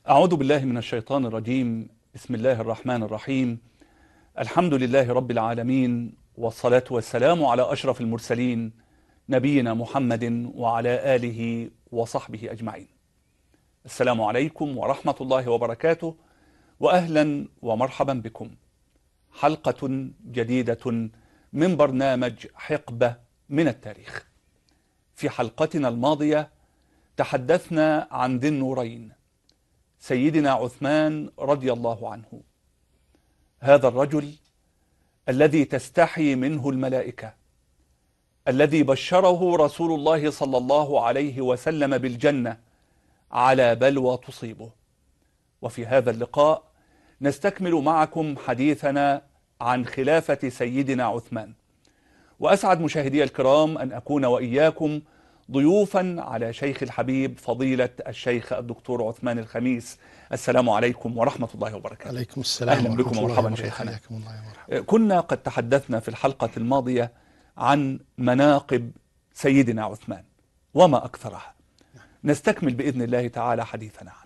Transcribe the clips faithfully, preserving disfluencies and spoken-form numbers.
أعوذ بالله من الشيطان الرجيم. بسم الله الرحمن الرحيم. الحمد لله رب العالمين، والصلاة والسلام على أشرف المرسلين نبينا محمد وعلى آله وصحبه أجمعين. السلام عليكم ورحمة الله وبركاته، وأهلا ومرحبا بكم. حلقة جديدة من برنامج حقبة من التاريخ. في حلقتنا الماضية تحدثنا عن ذي النورين سيدنا عثمان رضي الله عنه، هذا الرجل الذي تستحي منه الملائكة، الذي بشره رسول الله صلى الله عليه وسلم بالجنة على بلوى تصيبه. وفي هذا اللقاء نستكمل معكم حديثنا عن خلافة سيدنا عثمان، وأسعد مشاهدي الكرام أن أكون وإياكم ضيوفا على شيخ الحبيب فضيلة الشيخ الدكتور عثمان الخميس. السلام عليكم ورحمة الله وبركاته. عليكم السلام. أهلا بكم ومرحبا شيخنا. الله كنا قد تحدثنا في الحلقة الماضية عن مناقب سيدنا عثمان وما أكثرها. نستكمل بإذن الله تعالى حديثنا عنه.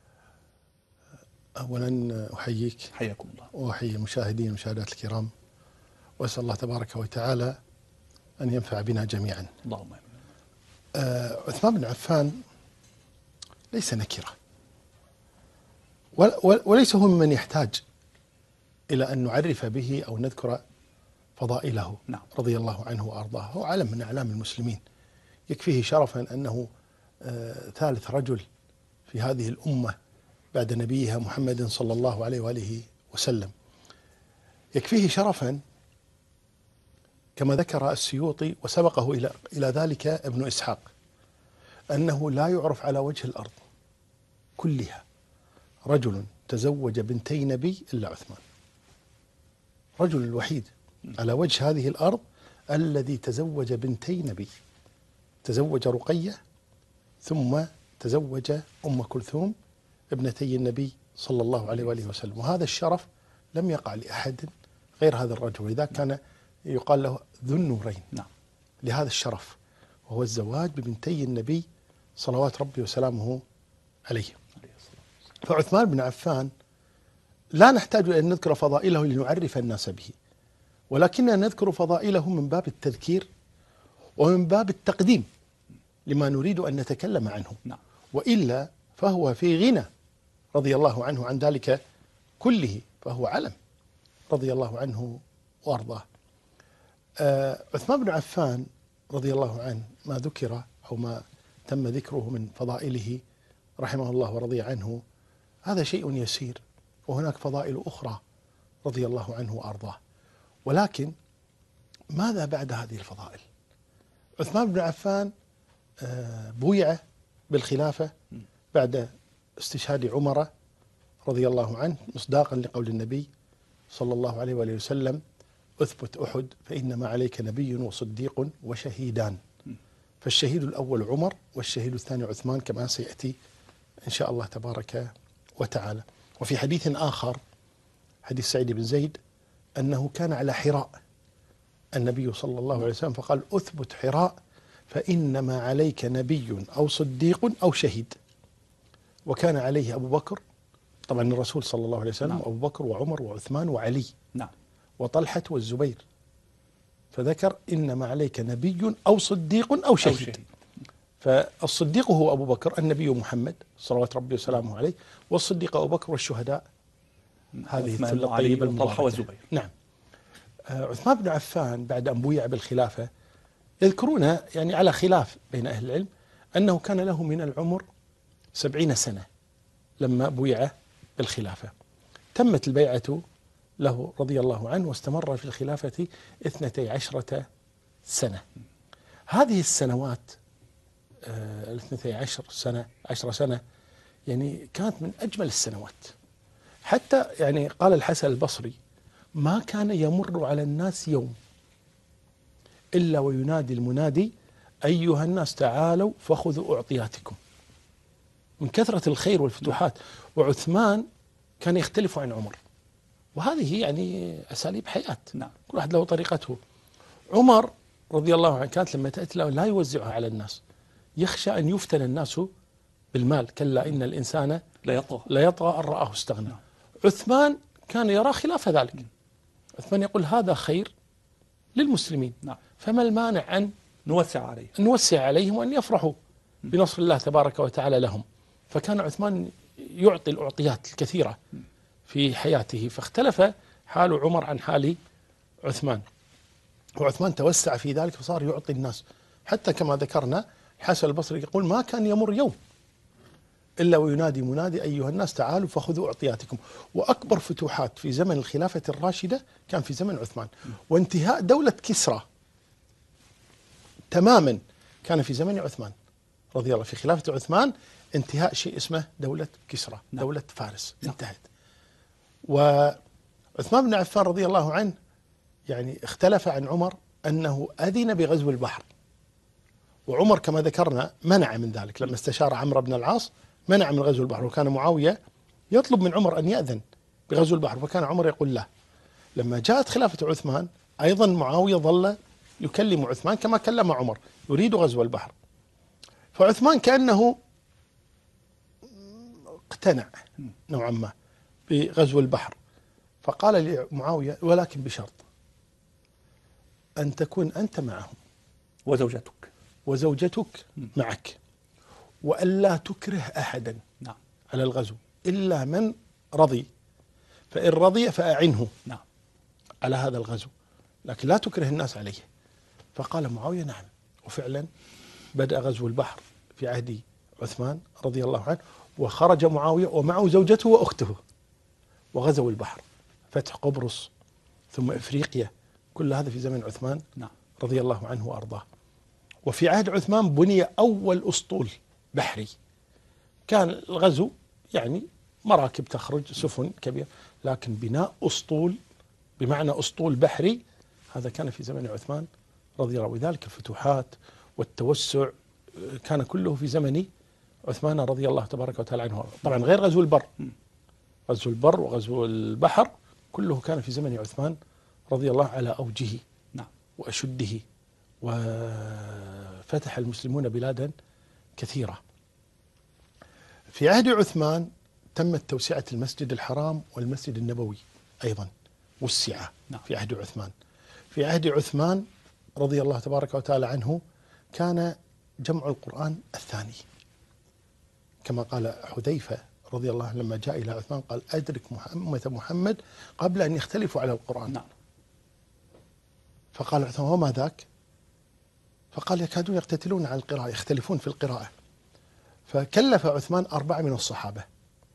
أولا أحييك، حياكم الله، وأحيي المشاهدين والمشاهدات الكرام، وأسأل الله تبارك وتعالى أن ينفع بنا جميعا. اللهم آمين. آه عثمان بن عفان ليس نكرة، وليس هو ممن يحتاج إلى أن نعرف به أو نذكر فضائله. نعم. رضي الله عنه وأرضاه، هو علم من أعلام المسلمين، يكفيه شرفا أنه آه ثالث رجل في هذه الأمة بعد نبيها محمد صلى الله عليه وآله وسلم. يكفيه شرفا كما ذكر السيوطي وسبقه إلى إلى ذلك ابن إسحاق أنه لا يعرف على وجه الأرض كلها رجل تزوج بنتي نبي إلا عثمان. رجل الوحيد على وجه هذه الأرض الذي تزوج بنتي نبي، تزوج رقية ثم تزوج أم كلثوم ابنتي النبي صلى الله عليه وآله وسلم، وهذا الشرف لم يقع لأحد غير هذا الرجل، لذلك كان يقال له ذو النورين. نعم. لهذا الشرف، وهو الزواج ببنتي النبي صلوات ربي وسلامه عليه. فعثمان بن عفان لا نحتاج أن نذكر فضائله لنعرف الناس به، ولكننا نذكر فضائله من باب التذكير ومن باب التقديم لما نريد أن نتكلم عنه. نعم. وإلا فهو في غنى رضي الله عنه عن ذلك كله، فهو علم رضي الله عنه وأرضاه. آه عثمان بن عفان رضي الله عنه ما ذكر أو ما تم ذكره من فضائله رحمه الله ورضي عنه هذا شيء يسير، وهناك فضائل أخرى رضي الله عنه وأرضاه. ولكن ماذا بعد هذه الفضائل؟ عثمان بن عفان آه بويع بالخلافة بعد استشهاد عمر رضي الله عنه، مصداقا لقول النبي صلى الله عليه وآله وسلم: اثبت أحد فإنما عليك نبي وصديق وشهيدان. فالشهيد الأول عمر، والشهيد الثاني عثمان، كما سيأتي إن شاء الله تبارك وتعالى. وفي حديث آخر، حديث سعيد بن زيد، أنه كان على حراء النبي صلى الله عليه وسلم فقال: اثبت حراء فإنما عليك نبي أو صديق أو شهيد. وكان عليه أبو بكر، طبعا الرسول صلى الله عليه وسلم، نعم. أبو بكر وعمر وعثمان وعلي، نعم. وطلحة والزبير، فذكر: إنما عليك نبي أو صديق أو شهيد. أو شهيد. فالصديق هو أبو بكر، النبي محمد صلوات ربي وسلامه عليه، والصديق أبو بكر، والشهداء هذه الثلة الطيبة المباركة والزبير. نعم. آه عثمان بن عفان بعد أن بويع بالخلافة يذكرون يعني على خلاف بين أهل العلم أنه كان له من العمر سبعين سنة لما بويع بالخلافة. تمت البيعة له رضي الله عنه، واستمر في الخلافة اثنتي عشرة سنة. هذه السنوات آه الاثنتي عشر سنة عشر سنة يعني كانت من أجمل السنوات، حتى يعني قال الحسن البصري: ما كان يمر على الناس يوم إلا وينادي المنادي: أيها الناس تعالوا فخذوا أعطياتكم، من كثرة الخير والفتوحات. وعثمان كان يختلف عن عمر، وهذه يعني أساليب حياة. نعم. كل واحد له طريقته. عمر رضي الله عنه كانت لما تأتي له لا يوزعها على الناس، يخشى أن يفتن الناس بالمال، كلا إن الإنسان لا يطغى. لا يطغى أن رآه استغنى. عثمان كان يرى خلاف ذلك. عثمان يقول هذا خير للمسلمين، نعم. فما المانع أن نوسع عليه نوسع عليهم وأن يفرحوا بنصر الله تبارك وتعالى لهم. فكان عثمان يعطي الأعطيات الكثيرة في حياته، فاختلف حال عمر عن حال عثمان، وعثمان توسع في ذلك فصار يعطي الناس، حتى كما ذكرنا الحسن البصري يقول ما كان يمر يوم إلا وينادي منادي أيها الناس تعالوا فخذوا أعطياتكم. وأكبر فتوحات في زمن الخلافة الراشدة كان في زمن عثمان، وانتهاء دولة كسرى تماما كان في زمن عثمان رضي الله. في خلافة عثمان انتهاء شيء اسمه دولة كسرى، دولة فارس انتهت. وعثمان بن عفان رضي الله عنه يعني اختلف عن عمر أنه أذن بغزو البحر، وعمر كما ذكرنا منع من ذلك لما استشار عمرو بن العاص، منع من غزو البحر، وكان معاوية يطلب من عمر أن يأذن بغزو البحر، فكان عمر يقول لا. لما جاءت خلافة عثمان أيضا معاوية ظل يكلم عثمان كما كلم عمر، يريد غزو البحر، فعثمان كأنه اقتنع نوعا ما بغزو البحر، فقال لمعاوية ولكن بشرط أن تكون أنت معهم وزوجتك وزوجتك معك، وألا تكره أحدا نعم. على الغزو إلا من رضي، فإن رضي فأعنه نعم. على هذا الغزو، لكن لا تكره الناس عليه. فقال معاوية نعم، وفعلا بدأ غزو البحر في عهد عثمان رضي الله عنه، وخرج معاوية ومعه زوجته وأخته وغزوا البحر، فتح قبرص ثم إفريقيا، كل هذا في زمن عثمان نعم. رضي الله عنه وأرضاه. وفي عهد عثمان بني أول أسطول بحري، كان الغزو يعني مراكب تخرج سفن كبيرة، لكن بناء أسطول بمعنى أسطول بحري هذا كان في زمن عثمان رضي الله عنه. وذلك الفتوحات والتوسع كان كله في زمن عثمان رضي الله تبارك وتعالى عنه، طبعا غير غزو البر، غزو البر وغزو البحر كله كان في زمن عثمان رضي الله على أوجه نعم. وأشده، وفتح المسلمون بلادا كثيرة. في عهد عثمان تمت توسعة المسجد الحرام والمسجد النبوي أيضا وسع نعم. في عهد عثمان. في عهد عثمان رضي الله تبارك وتعالى عنه كان جمع القرآن الثاني، كما قال حذيفة رضي الله عنه لما جاء إلى عثمان قال أدرك أمة محمد قبل أن يختلفوا على القرآن. نعم. فقال عثمان وما ذاك؟ فقال يكادون يقتتلون على القراءة، يختلفون في القراءة. فكلف عثمان أربعة من الصحابة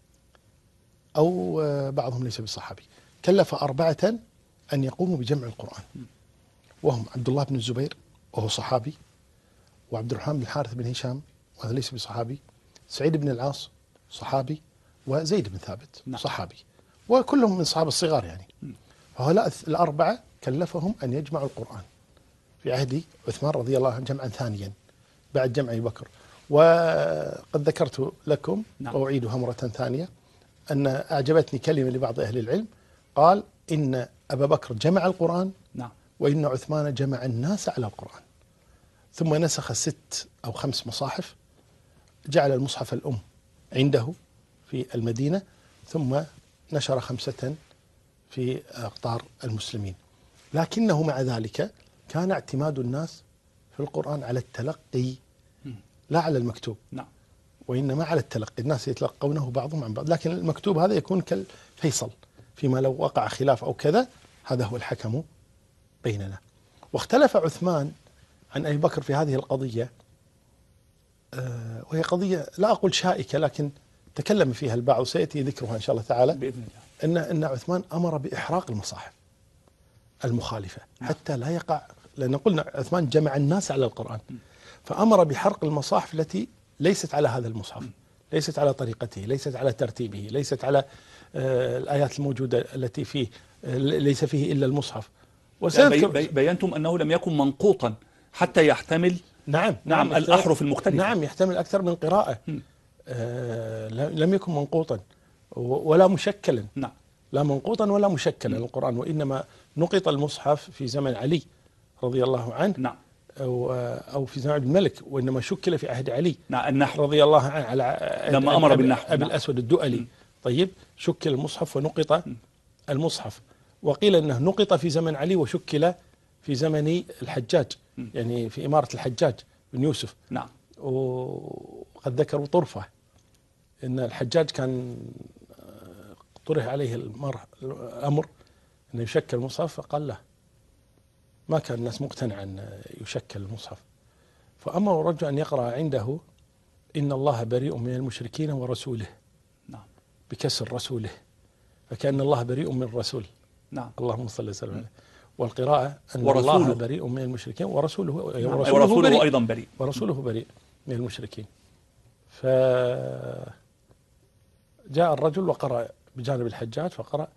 أو بعضهم ليس بالصحابي، كلف أربعة أن يقوموا بجمع القرآن، وهم عبد الله بن الزبير وهو صحابي، وعبد الرحمن بن الحارث بن هشام وهذا ليس بصحابي، سعيد بن العاص صحابي، وزيد بن ثابت نعم. صحابي، وكلهم من صحابة الصغار يعني. فهؤلاء الأربعة كلفهم أن يجمعوا القرآن في عهد عثمان رضي الله عنه جمعا ثانيا بعد جمع أبي بكر. وقد ذكرت لكم نعم. وأعيدها مرة ثانية أن أعجبتني كلمة لبعض أهل العلم قال إن أبا بكر جمع القرآن نعم. وإن عثمان جمع الناس على القرآن، ثم نسخ ست أو خمس مصاحف، جعل المصحف الأم عنده في المدينة، ثم نشر خمسة في أقطار المسلمين. لكنه مع ذلك كان اعتماد الناس في القرآن على التلقي لا على المكتوب نعم. وإنما على التلقي، الناس يتلقونه بعضهم عن بعض، لكن المكتوب هذا يكون كالفيصل فيما لو وقع خلاف أو كذا، هذا هو الحكم بيننا. واختلف عثمان عن أبي بكر في هذه القضية، آه وهي قضية لا أقول شائكة لكن تكلم فيها البعض وسيأتي ذكرها إن شاء الله تعالى بإذن الله، إن, إن عثمان أمر بإحراق المصاحف المخالفة حتى لا يقع، لأن قلنا عثمان جمع الناس على القرآن، فأمر بحرق المصاحف التي ليست على هذا المصحف، ليست على طريقته، ليست على ترتيبه، ليست على آه الآيات الموجودة التي فيه آه ليس فيه إلا المصحف. بي بي بينتم أنه لم يكن منقوطا حتى يحتمل نعم نعم, نعم الأحرف المختلفة، نعم يحتمل أكثر من قراءة، آه لم يكن منقوطا ولا مشكلا نعم. لا منقوطا ولا مشكلا القرآن، وإنما نقط المصحف في زمن علي رضي الله عنه نعم. أو, أو في زمان عبد الملك، وإنما شكل في عهد علي نعم النحل رضي الله عنه على لما أمر بالنحل أبي نعم. الأسود الدؤلي. م. طيب شكل المصحف ونقط م. المصحف، وقيل أنه نقط في زمن علي وشكل في زمن الحجاج، م. يعني في إمارة الحجاج بن يوسف. نعم. وقد ذكروا طرفة أن الحجاج كان طرح عليه الأمر أنه يشكل المصحف، فقال له ما كان الناس مقتنعا أن يشكل المصحف، فأمر الرجل أن يقرأ عنده إن الله بريء من المشركين ورسوله. نعم. بكسر رسوله، فكأن الله بريء من الرسول. نعم. اللهم صل وسلم عليه. والقراءة أن ورسوله. الله بريء من المشركين ورسوله, نعم. ورسوله, ورسوله بريء أيضا بريء ورسوله بريء من المشركين. فجاء الرجل وقرأ بجانب الحجاج، فقرأ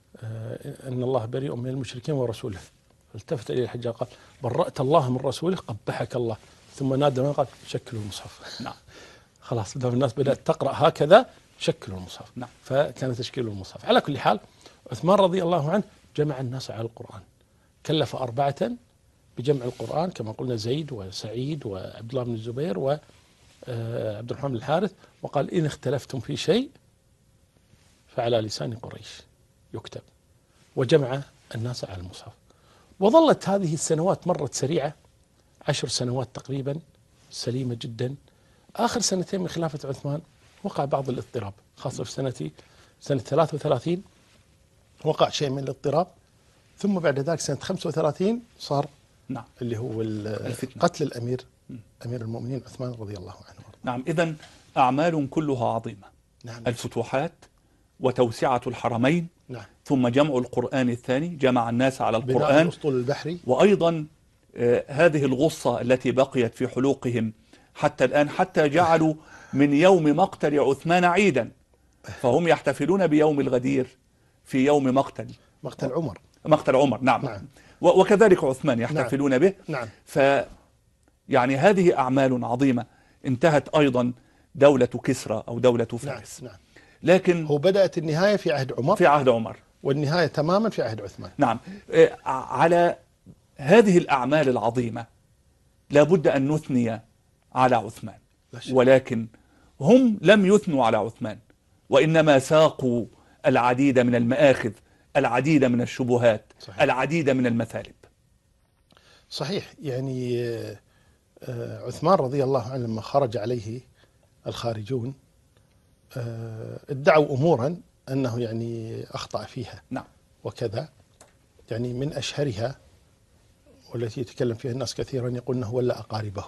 أن الله بريء من المشركين ورسوله، فالتفت إلى الحجاج قال برأت الله من رسوله قبحك الله، ثم نادى من قال شكلوا المصحف. نعم. خلاص دام الناس بدأت تقرأ هكذا شكلوا المصحف. نعم. فكان تشكيل المصحف. على كل حال عثمان رضي الله عنه جمع الناس على القرآن، كلف أربعة بجمع القرآن كما قلنا زيد وسعيد وعبد الله بن الزبير وعبد الرحمن بن الحارث، وقال إن اختلفتم في شيء فعلى لسان قريش يكتب، وجمع الناس على المصحف. وظلت هذه السنوات مرت سريعة، عشر سنوات تقريبا سليمة جدا. آخر سنتين من خلافة عثمان وقع بعض الاضطراب، خاصة في سنة سنة ثلاثة وثلاثين وقع شيء من الاضطراب، ثم بعد ذلك سنة خمسة وثلاثين صار نعم. اللي هو الفتنة. قتل الأمير أمير المؤمنين عثمان رضي الله عنه. نعم. إذن أعمال كلها عظيمة. نعم. الفتوحات وتوسعة الحرمين. نعم. ثم جمع القرآن الثاني، جمع الناس على بناء القرآن، الأسطول البحري، وأيضا آه هذه الغصة التي بقيت في حلوقهم حتى الآن، حتى جعلوا من يوم مقتل عثمان عيدا، فهم يحتفلون بيوم الغدير في يوم مقتل مقتل عمر مقتل عمر. نعم. نعم. وكذلك عثمان يحتفلون نعم. به. نعم. ف يعني هذه أعمال عظيمة. انتهت أيضا دولة كسرى أو دولة فارس. نعم. نعم. لكن هو بدأت النهاية في عهد عمر، في عهد عمر، والنهاية تماما في عهد عثمان. نعم. على هذه الأعمال العظيمة لابد أن نثني على عثمان، ولكن هم لم يثنوا على عثمان، وإنما ساقوا العديد من المآخذ، العديد من الشبهات، صحيح. العديد من المثالب. صحيح. يعني عثمان رضي الله عنه لما خرج عليه الخارجون ادعوا أمورا أنه يعني أخطأ فيها. نعم. وكذا، يعني من أشهرها والتي يتكلم فيها الناس كثيرا يقول أنه ولى أقاربه،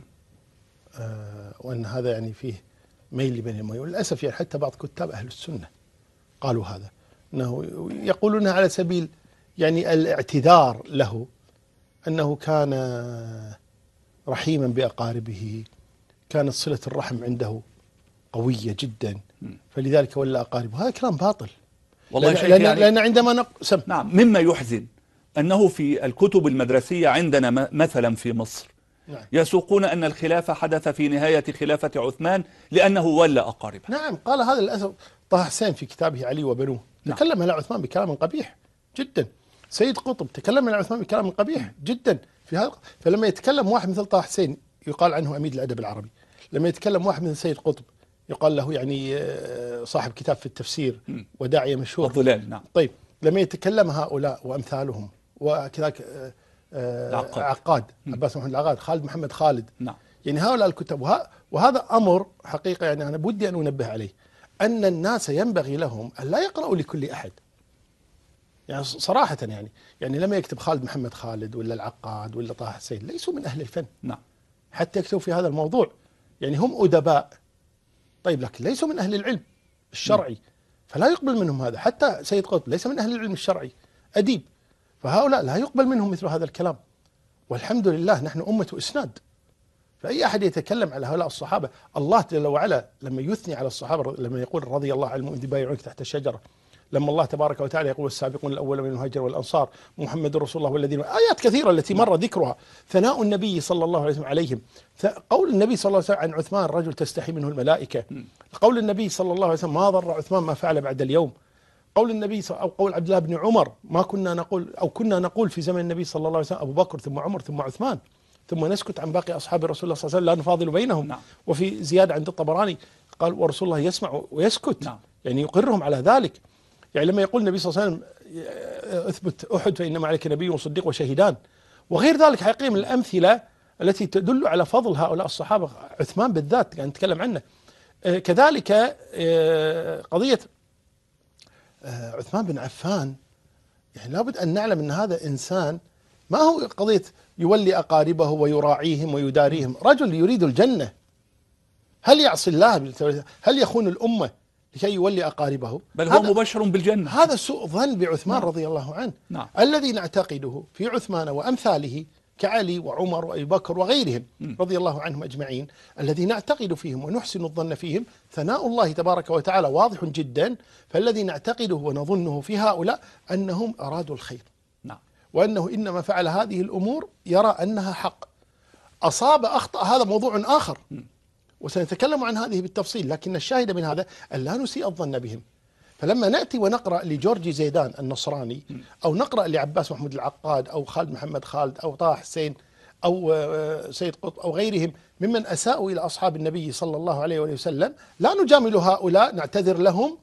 آه وأن هذا يعني فيه ميل لبني أمية. وللأسف يعني حتى بعض كتاب أهل السنة قالوا هذا، أنه يقولون على سبيل يعني الاعتذار له أنه كان رحيما بأقاربه، كانت صلة الرحم عنده قوية جدا فلذلك ولى أقاربه. هذا كلام باطل والله. لأن, لأن, يعني لأن عندما نقسم نعم، مما يحزن أنه في الكتب المدرسية عندنا مثلا في مصر نعم. يسوقون أن الخلافة حدث في نهاية خلافة عثمان لأنه ولى أقاربه. نعم، قال هذا للأسف طه حسين في كتابه علي وبنوه. نعم. تكلم على عثمان بكلام قبيح جدا. سيد قطب تكلم على عثمان بكلام قبيح جدا في هذا. فلما يتكلم واحد مثل طه حسين يقال عنه عميد الأدب العربي، لما يتكلم واحد مثل سيد قطب يقال له يعني صاحب كتاب في التفسير وداعية مشهور الظلال. نعم. طيب لما يتكلم هؤلاء وأمثالهم وكذلك عقاد عباس محمد العقاد، خالد محمد خالد، نعم. يعني هؤلاء الكتب، وه... وهذا أمر حقيقة يعني أنا بدي أن أنبه عليه، أن الناس ينبغي لهم أن لا يقرأوا لكل أحد. يعني صراحة يعني يعني لما يكتب خالد محمد خالد ولا العقاد ولا طه حسين ليسوا من أهل الفن. نعم. حتى يكتبوا في هذا الموضوع، يعني هم أدباء طيب لكن ليسوا من أهل العلم الشرعي، فلا يقبل منهم هذا. حتى سيد قطب ليس من أهل العلم الشرعي، أديب، فهؤلاء لا يقبل منهم مثل هذا الكلام. والحمد لله نحن أمة إسناد، فأي أحد يتكلم على هؤلاء الصحابة، الله جل وعلا لما يثني على الصحابة، لما يقول رضي الله عن المؤمنين بايعونك تحت الشجرة، لما الله تبارك وتعالى يقول السابقون الأول من المهاجر والأنصار محمد رسول الله والذين، آيات كثيرة التي مر ذكرها، ثناء النبي صلى الله عليه وسلم عليهم، قول النبي صلى الله عليه وسلم عن عثمان رجل تستحي منه الملائكة، قول النبي صلى الله عليه وسلم ما ضر عثمان ما فعل بعد اليوم، قول النبي أو قول عبد الله بن عمر ما كنا نقول أو كنا نقول في زمن النبي صلى الله عليه وسلم أبو بكر ثم عمر ثم عثمان. ثم نسكت عن باقي أصحاب رسول الله صلى الله عليه وسلم لا نفاضل بينهم. نعم. وفي زيادة عند الطبراني قال ورسول الله يسمع ويسكت. نعم. يعني يقرهم على ذلك. يعني لما يقول النبي صلى الله عليه وسلم اثبت أحد فإنما عليك نبي وصديق وشهيدان وغير ذلك حقيقة من الأمثلة التي تدل على فضل هؤلاء الصحابة، عثمان بالذات يعني نتكلم عنه. كذلك قضية عثمان بن عفان، يعني لابد أن نعلم أن هذا إنسان ما هو قضية يولي أقاربه ويراعيهم ويداريهم، رجل يريد الجنة. هل يعصي الله؟ هل يخون الأمة لكي يولي أقاربه؟ بل هو مبشر بالجنة. هذا سوء ظن بعثمان نعم. رضي الله عنه. نعم. الذي نعتقده في عثمان وأمثاله كعلي وعمر وأبي بكر وغيرهم م. رضي الله عنهم أجمعين، الذي نعتقد فيهم ونحسن الظن فيهم ثناء الله تبارك وتعالى واضح جدا. فالذي نعتقده ونظنه في هؤلاء أنهم أرادوا الخير. نعم. وأنه إنما فعل هذه الأمور يرى أنها حق. أصاب أخطأ هذا موضوع آخر م. وسنتكلم عن هذه بالتفصيل، لكن الشاهد من هذا أن لا نسيء الظن بهم. فلما نأتي ونقرأ لجورجي زيدان النصراني أو نقرأ لعباس محمود العقاد أو خالد محمد خالد أو طه حسين أو سيد قطب أو غيرهم ممن أساءوا إلى أصحاب النبي صلى الله عليه وسلم، لا نجامل هؤلاء، نعتذر لهم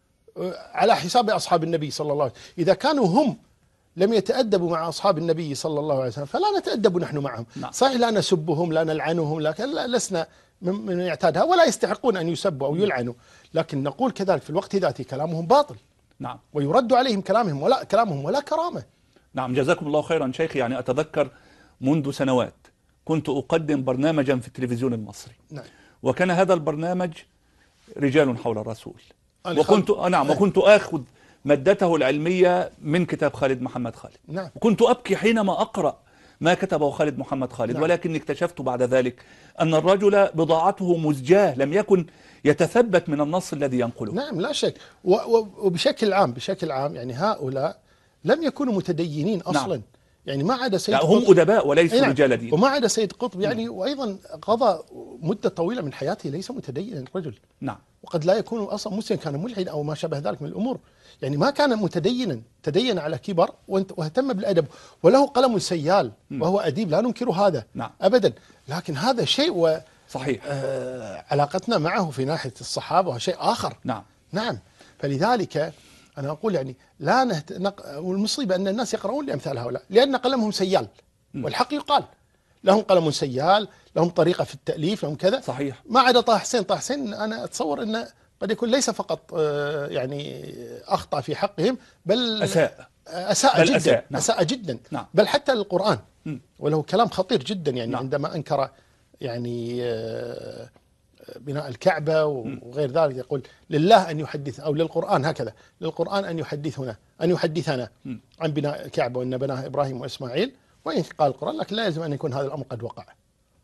على حساب أصحاب النبي صلى الله عليه وسلم. إذا كانوا هم لم يتأدبوا مع أصحاب النبي صلى الله عليه وسلم فلا نتأدب نحن معهم. صحيح لا نسبهم لا نلعنهم، لكن لسنا من يعتادها ولا يستحقون أن يسبوا أو يلعنوا، لكن نقول كذلك في الوقت ذاته كلامهم باطل. نعم. ويرد عليهم كلامهم ولا كلامهم ولا كرامة. نعم. جزاكم الله خيرا شيخ. يعني أتذكر منذ سنوات كنت أقدم برنامجا في التلفزيون المصري. نعم. وكان هذا البرنامج رجال حول الرسول، وكنت نعم وكنت آخذ مادته العلمية من كتاب خالد محمد خالد. نعم. وكنت أبكي حينما أقرأ ما كتبه خالد محمد خالد. نعم. ولكن اكتشفت بعد ذلك أن الرجل بضاعته مزجاة، لم يكن يتثبت من النص الذي ينقله. نعم لا شك. وبشكل عام بشكل عام يعني هؤلاء لم يكونوا متدينين أصلا. نعم. يعني ما عدا سيد قطب، هم أدباء وليسوا نعم. رجال دين. وما عدا سيد قطب يعني نعم. وأيضا قضى مدة طويلة من حياته ليس متدينا الرجل. نعم. وقد لا يكون أصلا مسلم، كان ملحد أو ما شابه ذلك من الأمور. يعني ما كان متدينا، تدين على كبر واهتم بالأدب، وله قلم سيال وهو أديب لا ننكر هذا. نعم. أبدا. لكن هذا شيء و صحيح. آه علاقتنا معه في ناحية الصحابة وشيء آخر. نعم. نعم. فلذلك أنا أقول يعني لا نهت... نق... والمصيبة أن الناس يقرؤون لأمثال هؤلاء لأن قلمهم سيال. م. والحق يقال لهم قلم سيال، لهم طريقة في التأليف، لهم كذا. صحيح. ما عدا طه حسين. طه حسين أنا أتصور أنه قد يكون ليس فقط آه يعني أخطأ في حقهم بل أساء أساء بل جدا. أساء. نعم. أساء جدا. نعم. بل حتى للقرآن. م. وله كلام خطير جدا يعني. نعم. عندما أنكر يعني آه بناء الكعبة وغير ذلك، يقول لله أن يحدث أو للقرآن هكذا، للقرآن أن يحدثنا أن يحدثنا عن بناء الكعبة وأن بناها إبراهيم وإسماعيل، وإن قال القرآن لكن لا يلزم أن يكون هذا الأمر قد وقع.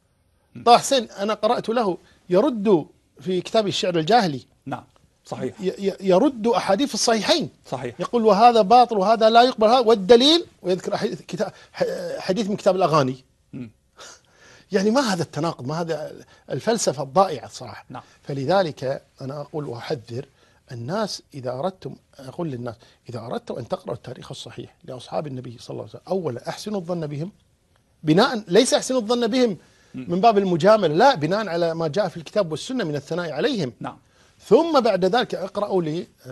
طه حسين أنا قرأت له يرد في كتاب الشعر الجاهلي. نعم. صحيح. يرد أحاديث الصحيحين. صحيح. يقول وهذا باطل وهذا لا يقبل هذا والدليل، ويذكر حديث من كتاب الأغاني. م. يعني ما هذا التناقض، ما هذا الفلسفة الضائعة صراحة. نعم. فلذلك أنا أقول وأحذر الناس إذا أردتم، أقول للناس إذا أردتم أن تقرأوا التاريخ الصحيح لأصحاب النبي صلى الله عليه وسلم، أولا أحسنوا الظن بهم بناء، ليس أحسنوا الظن بهم من باب المجاملة، لا، بناء على ما جاء في الكتاب والسنة من الثناء عليهم. نعم. ثم بعد ذلك اقرأوا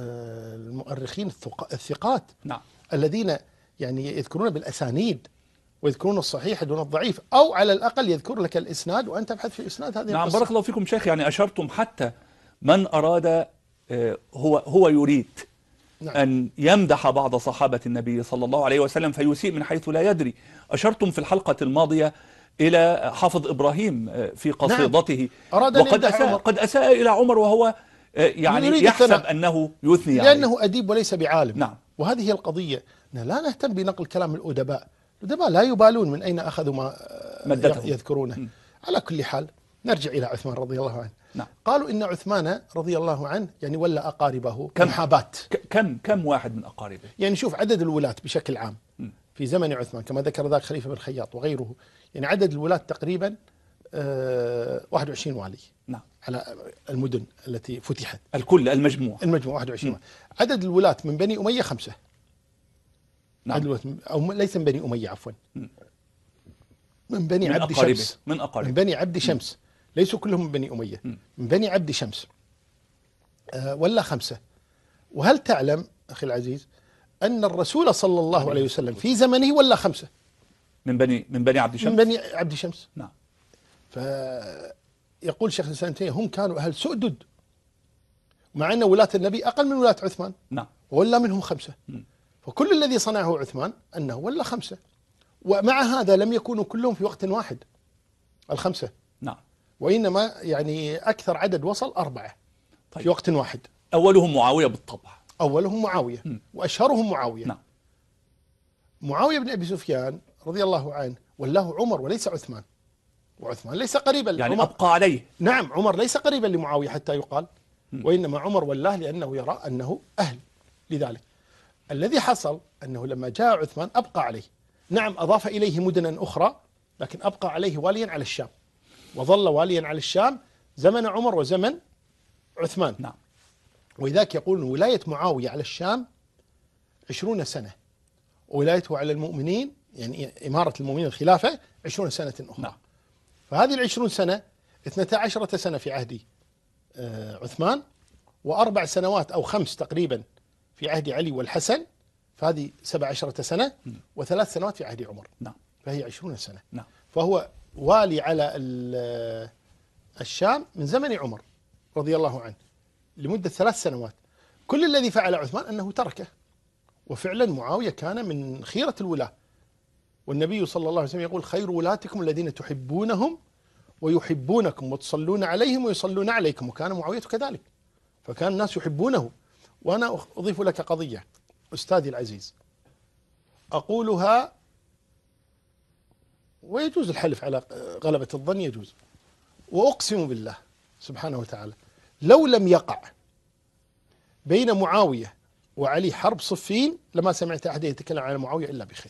للمؤرخين الثقات. نعم. الذين يعني يذكرون بالأسانيد ويذكرون الصحيح دون الضعيف، أو على الأقل يذكر لك الإسناد وأنت تبحث في إسناد هذه. نعم. بارك الله فيكم شيخ. يعني أشرتم حتى من أراد هو هو يريد نعم. أن يمدح بعض صحابة النبي صلى الله عليه وسلم فيسيء من حيث لا يدري. أشرتم في الحلقة الماضية إلى حافظ إبراهيم في قصيدته. نعم. أراد وقد أساء, قد أساء إلى عمر وهو يعني يحسب أنه يثني عليه لأنه أديب وليس بعالم. نعم. وهذه هي القضية، لا نهتم بنقل كلام الأدباء. الأدباء لا يبالون من أين أخذوا ما مدته يذكرونه. م. على كل حال نرجع إلى عثمان رضي الله عنه. نعم. قالوا إن عثمان رضي الله عنه يعني ولا أقاربه كم حابات. كم كم واحد من أقاربه؟ يعني شوف عدد الولاة بشكل عام م. في زمن عثمان كما ذكر ذاك خليفة بن خياط وغيره، يعني عدد الولاة تقريبا آه واحد وعشرين والي. نعم. على المدن التي فتحت الكل المجموع المجموع واحد وعشرين م. عدد الولاة من بني أمية خمسة. نعم. أو ليس من بني أمية عفوا. م. من بني من عبد أقاربه. شمس من أقاربه. من بني عبد شمس، ليسوا كلهم من بني أمية، م. من بني عبد شمس. أه ولا خمسة. وهل تعلم أخي العزيز أن الرسول صلى الله عليه وسلم في زمنه ولا خمسة من بني من بني عبد شمس. من بني عبد شمس. نعم. فيقول شيخ الإسلام ابن تيمية هم كانوا أهل سؤدد، مع أن ولاة النبي أقل من ولاة عثمان. نعم. ولا منهم خمسة. م. فكل الذي صنعه عثمان أنه ولا خمسة، ومع هذا لم يكونوا كلهم في وقت واحد الخمسة. نعم. وإنما يعني أكثر عدد وصل أربعة. طيب. في وقت واحد. أولهم معاوية بالطبع. أولهم معاوية. م. وأشهرهم معاوية. نعم. معاوية بن أبي سفيان رضي الله عنه ولاه عمر وليس عثمان، وعثمان ليس قريبا يعني عمر. أبقى عليه. نعم، عمر ليس قريبا لمعاوية حتى يقال، م. وإنما عمر ولاه لأنه يرى أنه أهل لذلك. الذي حصل أنه لما جاء عثمان أبقى عليه. نعم، أضاف إليه مدنا أخرى، لكن أبقى عليه واليا على الشام، وظل واليا على الشام زمن عمر وزمن عثمان. نعم. ولذلك يقول ولاية معاوية على الشام عشرون سنة، وولايته على المؤمنين يعني إمارة المؤمنين الخلافة عشرون سنة أخرى. نعم. فهذه العشرون سنة اثنتا عشرة سنة في عهد عثمان، وأربع سنوات أو خمس تقريبا في عهد علي والحسن، فهذه سبع عشرة سنة، وثلاث سنوات في عهد عمر. نعم. فهي عشرون سنة. نعم. فهو والي على الشام من زمن عمر رضي الله عنه لمدة ثلاث سنوات. كل الذي فعل عثمان أنه تركه، وفعلا معاوية كان من خيرة الولاة، والنبي صلى الله عليه وسلم يقول خير ولاتكم الذين تحبونهم ويحبونكم وتصلون عليهم ويصلون عليكم، وكان معاوية كذلك، فكان الناس يحبونه. وأنا أضيف لك قضية أستاذي العزيز أقولها، ويجوز الحلف على غلبة الظن، يجوز، وأقسم بالله سبحانه وتعالى لو لم يقع بين معاوية وعلي حرب صفين لما سمعت أحد يتكلم عن معاوية إلا بخير.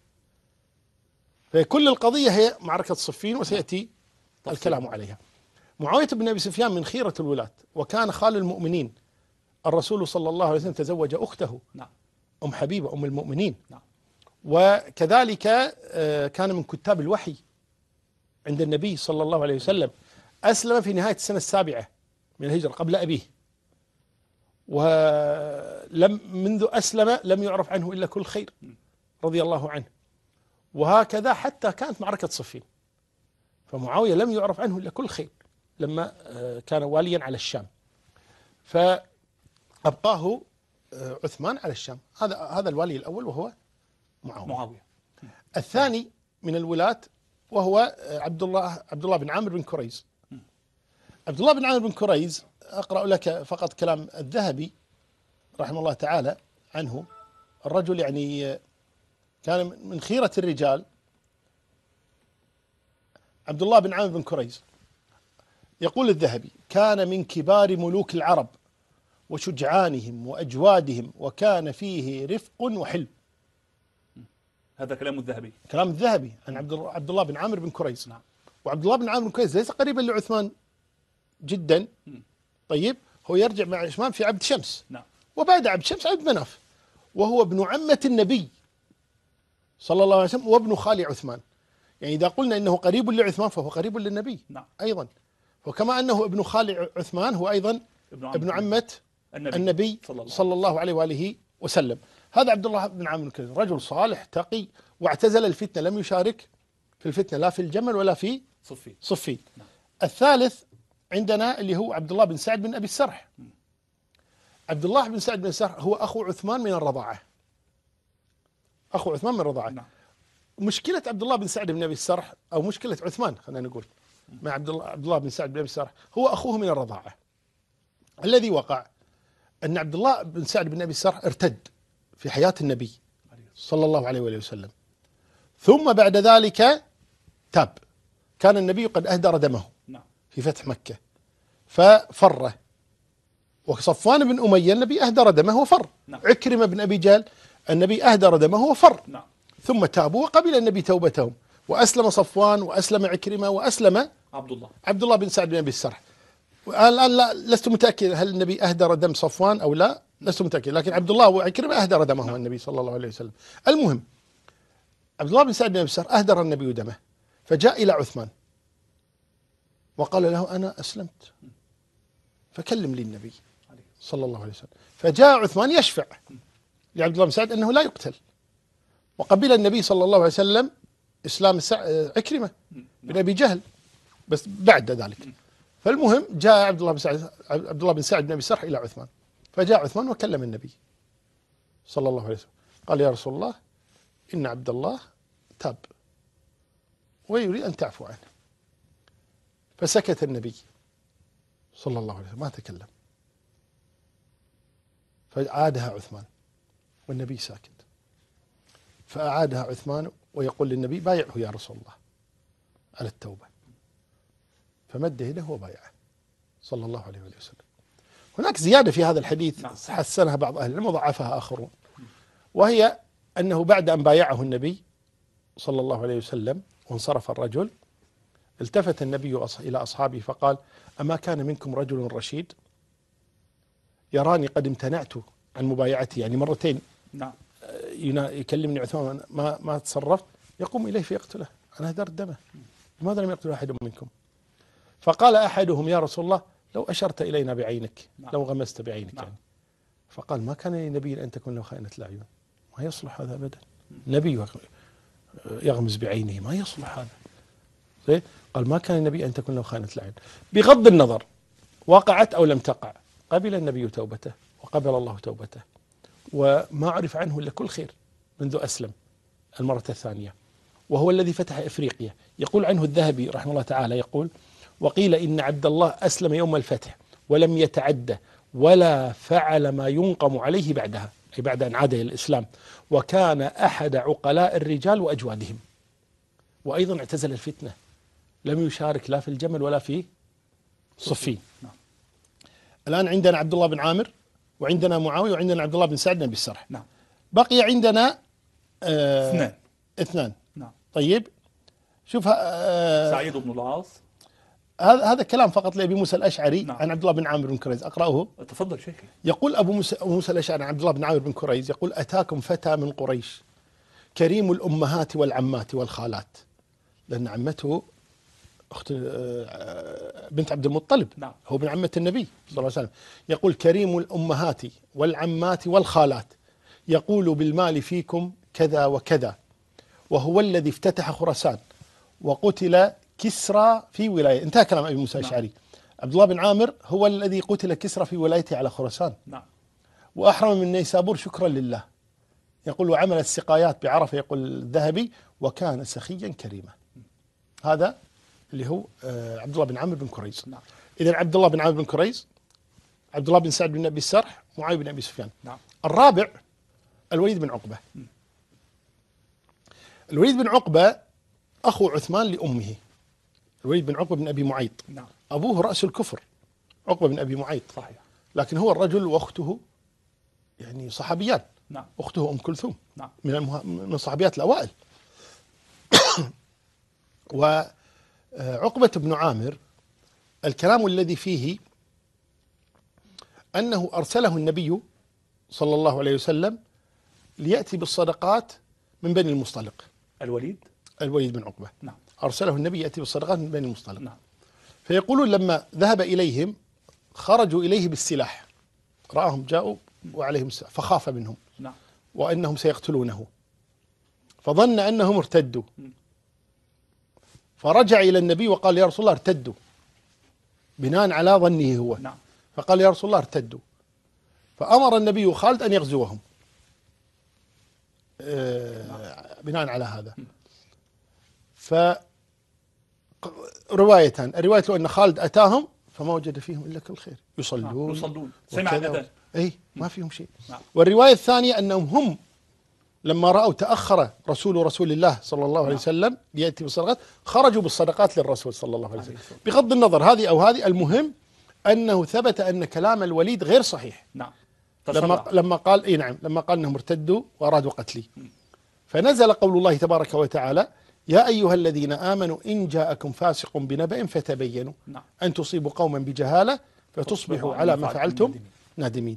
فكل القضية هي معركة صفين، وسيأتي الكلام عليها. معاوية بن أبي سفيان من خيرة الولاة، وكان خال المؤمنين. الرسول صلى الله عليه وسلم تزوج أخته نعم. أم حبيبة أم المؤمنين. نعم. وكذلك كان من كتاب الوحي عند النبي صلى الله عليه وسلم. أسلم في نهاية السنة السابعة من الهجرة قبل أبيه، ولم منذ أسلم لم يعرف عنه إلا كل خير رضي الله عنه. وهكذا حتى كانت معركة صفين، فمعاوية لم يعرف عنه إلا كل خير لما كان واليا على الشام، فأبقاه عثمان على الشام. هذا هذا الوالي الأول وهو معاوية. معاوية. الثاني من الولاة وهو عبد الله عبد الله بن عامر بن كريز. عبد الله بن عامر بن كريز أقرأ لك فقط كلام الذهبي رحمه الله تعالى عنه. الرجل يعني كان من خيرة الرجال. عبد الله بن عامر بن كريز يقول الذهبي كان من كبار ملوك العرب وشجعانهم وأجوادهم، وكان فيه رفق وحلم. هذا كلام الذهبي. كلام الذهبي عن عبد عبد الله بن عامر بن كريز. نعم. وعبد الله بن عامر بن كريز ليس قريبا لعثمان جدا. طيب، هو يرجع مع عثمان في عبد شمس. نعم. وبعد عبد شمس عبد مناف، وهو ابن عمة النبي صلى الله عليه وسلم وابن خال عثمان. يعني إذا قلنا إنه قريب لعثمان فهو قريب للنبي. نعم. أيضا، وكما أنه ابن خال عثمان هو أيضا ابن, ابن عمة النبي, النبي صلى, الله صلى الله عليه وآله وسلم. هذا عبد الله بن عامر بن كريز رجل صالح تقي، واعتزل الفتنة، لم يشارك في الفتنة لا في الجمل ولا في صفين. صفين. نعم. الثالث عندنا اللي هو عبد الله بن سعد بن أبي السرح. م. عبد الله بن سعد بن السرح هو أخو عثمان من الرضاعة، أخو عثمان من الرضاعة. نعم. مشكلة عبد الله بن سعد بن أبي السرح أو مشكلة عثمان خلينا نقول مع عبد الله عبد الله بن سعد بن أبي السرح هو أخوه من الرضاعة. الذي وقع أن عبد الله بن سعد بن أبي السرح ارتد في حياة النبي صلى الله عليه وآله وسلم، ثم بعد ذلك تاب. كان النبي قد أهدر دمه في فتح مكة ففر، وصفوان بن أمية النبي أهدر دمه وفر. عكرمة بن أبي جهل النبي أهدر دمه وفر. ثم تابوا وقبل النبي توبتهم، وأسلم صفوان وأسلم عكرمة وأسلم عبد الله عبد الله بن سعد بن أبي السرح. الآن لا لست متأكد هل النبي أهدر دم صفوان أو لا، لست متأكد، لكن عبد الله وعكرمة أهدر دمه نعم. النبي صلى الله عليه وسلم. المهم عبد الله بن سعد بن أبي السرح أهدر النبي دمه، فجاء إلى عثمان وقال له أنا أسلمت فكلم لي النبي صلى الله عليه وسلم. فجاء عثمان يشفع لعبد الله بن سعد أنه لا يقتل، وقبل النبي صلى الله عليه وسلم إسلام عكرمة بن أبي جهل بس بعد ذلك. فالمهم جاء عبد الله بن سعد عبد الله بن سعد بن أبي سرح إلى عثمان، فجاء عثمان وكلم النبي صلى الله عليه وسلم قال يا رسول الله إن عبد الله تاب ويريد أن تعفو عنه. فسكت النبي صلى الله عليه وسلم ما تكلم، فعادها عثمان والنبي ساكت، فأعادها عثمان ويقول للنبي بايعه يا رسول الله على التوبة، فمد يده وبايعه صلى الله عليه وسلم. هناك زيادة في هذا الحديث حسنها بعض أهل العلم وضعفها آخرون، وهي أنه بعد أن بايعه النبي صلى الله عليه وسلم وانصرف الرجل، التفت النبي إلى أصحابه فقال أما كان منكم رجل رشيد يراني قد امتنعت عن مبايعتي، يعني مرتين نعم يكلمني عثمان ما ما تصرفت، يقوم إليه فيقتله، أنا هدرت دمه، لماذا لم يقتل أحد منكم؟ فقال أحدهم يا رسول الله لو أشرت إلينا بعينك، نعم. لو غمست بعينك نعم. يعني. فقال ما كان لنبي أن تكون له خائنة الأعين، ما يصلح هذا أبدا، نبي يغمز بعينه ما يصلح هذا. زين؟ قال ما كان النبي أن تكون له خائنة الأعين. بغض النظر وقعت أو لم تقع، قبل النبي توبته وقبل الله توبته، وما عرف عنه إلا كل خير منذ أسلم المرة الثانية، وهو الذي فتح إفريقيا. يقول عنه الذهبي رحمه الله تعالى يقول وقيل إن عبد الله أسلم يوم الفتح ولم يتعدى ولا فعل ما ينقم عليه بعدها، أي بعد أن عاد إلى الإسلام، وكان أحد عقلاء الرجال وأجوادهم، وأيضا اعتزل الفتنة، لم يشارك لا في الجمل ولا في صفين. نعم. الآن عندنا عبد الله بن عامر وعندنا معاوية وعندنا عبد الله بن سعد بن أبي السرح. نعم. بقي عندنا آه اثنان اثنان. نعم. طيب شوف آه سعيد بن العاص. هذا هذا كلام فقط لأبي موسى الأشعري. نعم. عن عبد الله بن عامر بن كريز، أقرأه. تفضل شيخي. يقول أبو موسى, أبو موسى الأشعري عن عبد الله بن عامر بن كريز يقول أتاكم فتى من قريش كريم الأمهات والعمات والخالات، لأن عمته أخت بنت عبد المطلب. نعم. هو ابن عمة النبي صلى الله عليه وسلم. يقول كريم الأمهات والعمات والخالات، يقول بالمال فيكم كذا وكذا، وهو الذي افتتح خراسان وقتل كسرى في ولاية. انتهى كلام أبي موسى الأشعري. نعم. عبد الله بن عامر هو الذي قتل كسرى في ولايته على خراسان. نعم. وأحرم من نيسابور شكرا لله. يقول وعمل السقايات بعرفة، يقول الذهبي، وكان سخيا كريما. هذا اللي هو عبد الله بن عامر بن كريز. نعم. إذن عبد الله بن عامر بن كريز، عبد الله بن سعد بن أبي السرح، معاوية بن أبي سفيان. نعم. الرابع الوليد بن عقبة. م. الوليد بن عقبة أخو عثمان لأمه، الوليد بن عقبة بن أبي معيط. نعم. أبوه رأس الكفر عقبة بن أبي معيط. صحيح. لكن لكن هو الرجل وأخته يعني صحابيان. نعم. أخته أم كلثوم. نعم. من المه... من الصحابيات الأوائل. وعقبة بن عامر الكلام الذي فيه أنه أرسله النبي صلى الله عليه وسلم ليأتي بالصدقات من بني المصطلق. الوليد الوليد بن عقبة. نعم. أرسله النبي يأتي بالصدقات من بني المصطلق. نعم. فيقولون لما ذهب إليهم خرجوا إليه بالسلاح، رآهم جاءوا وعليهم السلاح فخاف منهم. نعم. وأنهم سيقتلونه، فظن أنهم ارتدوا، فرجع إلى النبي وقال يا رسول الله ارتدوا، بناء على ظنه هو. نعم. فقال يا رسول الله ارتدوا، فأمر النبي خالد أن يغزوهم بناء على هذا. فروايتان، الرواية لو أن خالد أتاهم فما وجد فيهم إلا كل خير، يصلون يصلون سمع الأذان، أي ما فيهم شيء. نعم. والرواية الثانية أنهم هم لما رأوا تأخر رسول رسول الله صلى الله عليه وسلم ليأتي بالصدقات خرجوا بالصدقات للرسول صلى الله عليه وسلم. بغض النظر هذه أو هذه، المهم أنه ثبت أن كلام الوليد غير صحيح. نعم. لما لما قال اي نعم لما قال انهم ارتدوا وارادوا قتلي، فنزل قول الله تبارك وتعالى يا ايها الذين امنوا ان جاءكم فاسق بنبأ فتبينوا نعم. ان تصيبوا قوما بجهاله فتصبحوا على ما فعلتم نادمين.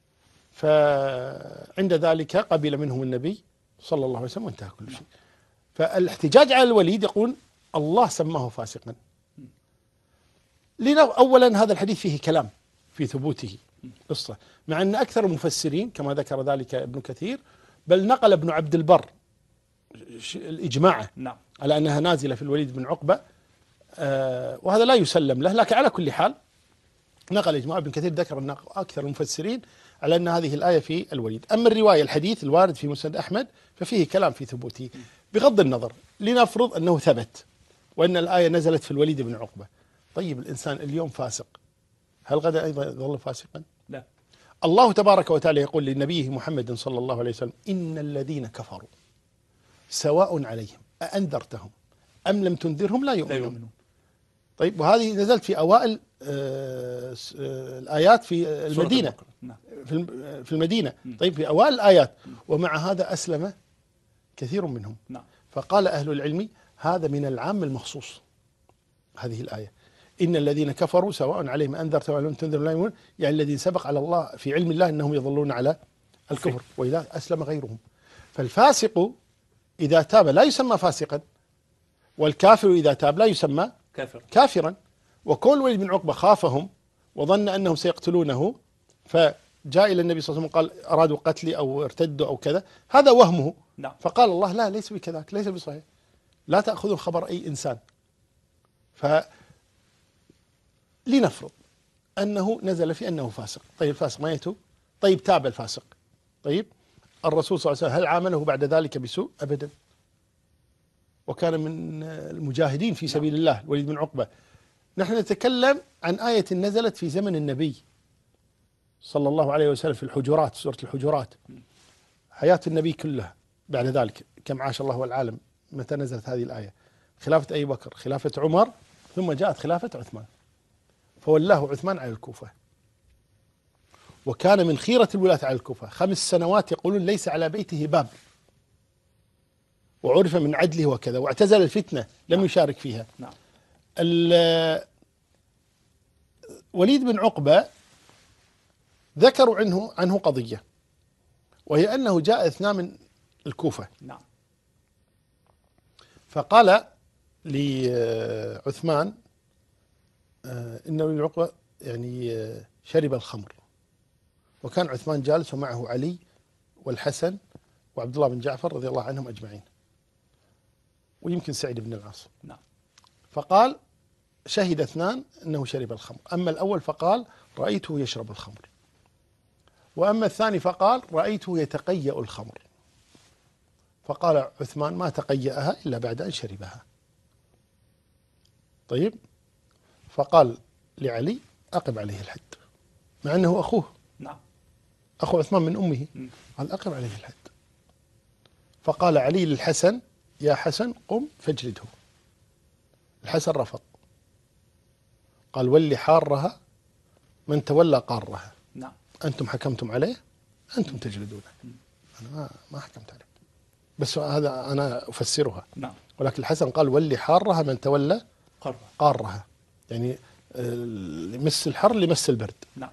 فعند ذلك قبل منهم النبي صلى الله عليه وسلم وانتهى كل شيء. فالاحتجاج على الوليد يقول الله سماه فاسقا. لنا أولا هذا الحديث فيه كلام في ثبوته قصة، مع أن أكثر المفسرين كما ذكر ذلك ابن كثير، بل نقل ابن عبد البر الإجماع نعم. على أنها نازلة في الوليد بن عقبة، آه وهذا لا يسلم له، لكن على كل حال نقل إجماع ابن كثير ذكر أن أكثر المفسرين على أن هذه الآية في الوليد. أما الرواية الحديث الوارد في مسند أحمد ففيه كلام في ثبوته، بغض النظر لنفرض أنه ثبت وأن الآية نزلت في الوليد بن عقبة. طيب الإنسان اليوم فاسق، هل غدا أيضا يظل فاسقا؟ لا. الله تبارك وتعالى يقول لنبيه محمد صلى الله عليه وسلم إن الذين كفروا سواء عليهم أأنذرتهم أم لم تنذرهم لا يؤمنون, لا يؤمنون. طيب وهذه نزلت في أوائل آه آه الآيات في المدينة، في المدينة. طيب في أوائل الآيات، ومع هذا أسلم كثير منهم. نعم. فقال أهل العلم هذا من العام المخصوص، هذه الآية إن الذين كفروا سواء عليهم أنذرتهم أم لم تنذرهم لا يؤمنون، يعني الذين سبق على الله في علم الله أنهم يظلون على الكفر وإذا أسلم غيرهم. فالفاسق إذا تاب لا يسمى فاسقا، والكافر إذا تاب لا يسمى كافر. كافرا. وكل وليد بن عقبة خافهم وظن أنهم سيقتلونه، فجاء إلى النبي صلى الله عليه وسلم قال أرادوا قتلي أو ارتدوا أو كذا، هذا وهمه. نعم. فقال الله لا ليس بكذاك، ليس بصحيح، لا تأخذوا خبر أي إنسان. فلنفرض أنه نزل في أنه فاسق، طيب الفاسق ما يتوب؟ طيب تاب الفاسق، طيب الرسول صلى الله عليه وسلم هل عامله بعد ذلك بسوء؟ أبدا، وكان من المجاهدين في سبيل الله الوليد بن عقبة. نحن نتكلم عن آية نزلت في زمن النبي صلى الله عليه وسلم في الحجرات، سورة الحجرات، حياة النبي كلها. بعد ذلك كم عاش الله والعالم متى نزلت هذه الآية؟ خلافة أبي بكر، خلافة عمر، ثم جاءت خلافة عثمان، فولاه عثمان على الكوفة، وكان من خيرة الولاة على الكوفة خمس سنوات يقولون ليس على بيته باب، وعرف من عدله وكذا، واعتزل الفتنة لم يشارك فيها. نعم. وليد بن عقبة ذكروا عنه عنه قضية، وهي أنه جاء اثنان من الكوفة. نعم. فقال لعثمان إن وليد بن عقبة يعني شرب الخمر، وكان عثمان جالس ومعه علي والحسن وعبد الله بن جعفر رضي الله عنهم أجمعين، ويمكن سعيد بن العاص. نعم. فقال شهد اثنان أنه شرب الخمر، أما الأول فقال رأيته يشرب الخمر، وأما الثاني فقال رأيته يتقيأ الخمر. فقال عثمان ما تقيأها إلا بعد أن شربها. طيب، فقال لعلي أقم عليه الحد، مع أنه أخوه. نعم. أخو عثمان من أمه. قال أقم عليه الحد. فقال علي للحسن يا حسن قم فاجلده. الحسن رفض، قال ولي حارها من تولى قارها. نعم. أنتم حكمتم عليه، أنتم تجلدونه، أنا ما ما حكمت عليه، بس هذا أنا أفسرها. نعم. ولكن الحسن قال ولي حارها من تولى قارها، قارها، يعني لمس الحر لمس البرد. نعم.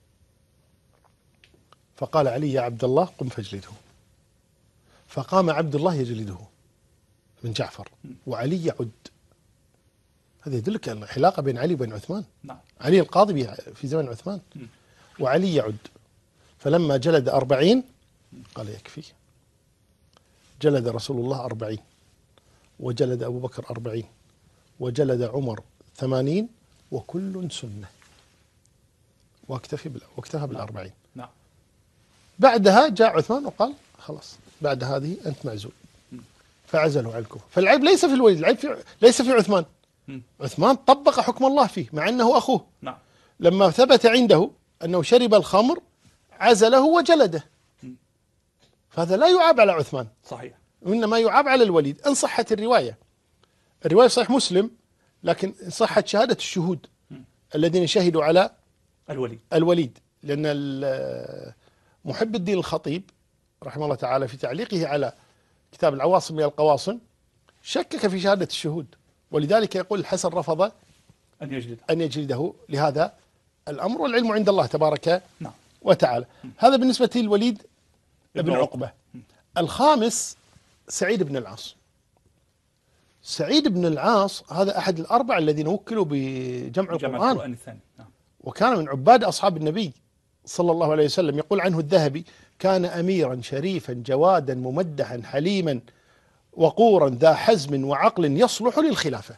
فقال علي يا عبد الله قم فاجلده. فقام عبد الله يجلده من جعفر، وعلي يعد. هذا يدلك على العلاقة بين علي وبين عثمان. نعم. علي القاضي في زمن عثمان، وعلي يعد. فلما جلد أربعين قال يكفي. جلد رسول الله أربعين، وجلد أبو بكر أربعين، وجلد عمر ثمانين، وكل سنة، واكتفي واكتفى بالأربعين. نعم. بعدها جاء عثمان وقال خلاص بعد هذه أنت معزول، فعزله عن الكوفة. فالعيب ليس في الوليد، العيب في ليس في عثمان. م. عثمان طبق حكم الله فيه مع أنه أخوه. نعم. لما ثبت عنده أنه شرب الخمر عزله وجلده. م. فهذا لا يعاب على عثمان، صحيح، وإنما يعاب على الوليد إن صحت الرواية. الرواية صحيح مسلم، لكن إن صحت شهادة الشهود م. الذين شهدوا على الوليد الوليد لأن محب الدين الخطيب رحمه الله تعالى في تعليقه على كتاب العواصم من القواصم شكك في شهادة الشهود، ولذلك يقول الحسن رفض أن يجلده أن يجلده لهذا الأمر، والعلم عند الله تبارك نعم. وتعالى. م. هذا بالنسبة للوليد بن ابن عقبة. الخامس سعيد بن العاص سعيد بن العاص هذا أحد الأربعة الذين وكلوا بجمع جمع القرآن، القرآن الثاني. نعم. وكان من عباد أصحاب النبي صلى الله عليه وسلم. يقول عنه الذهبي: كان أميرا شريفا جوادا ممدحا حليما وقورا ذا حزم وعقل يصلح للخلافة.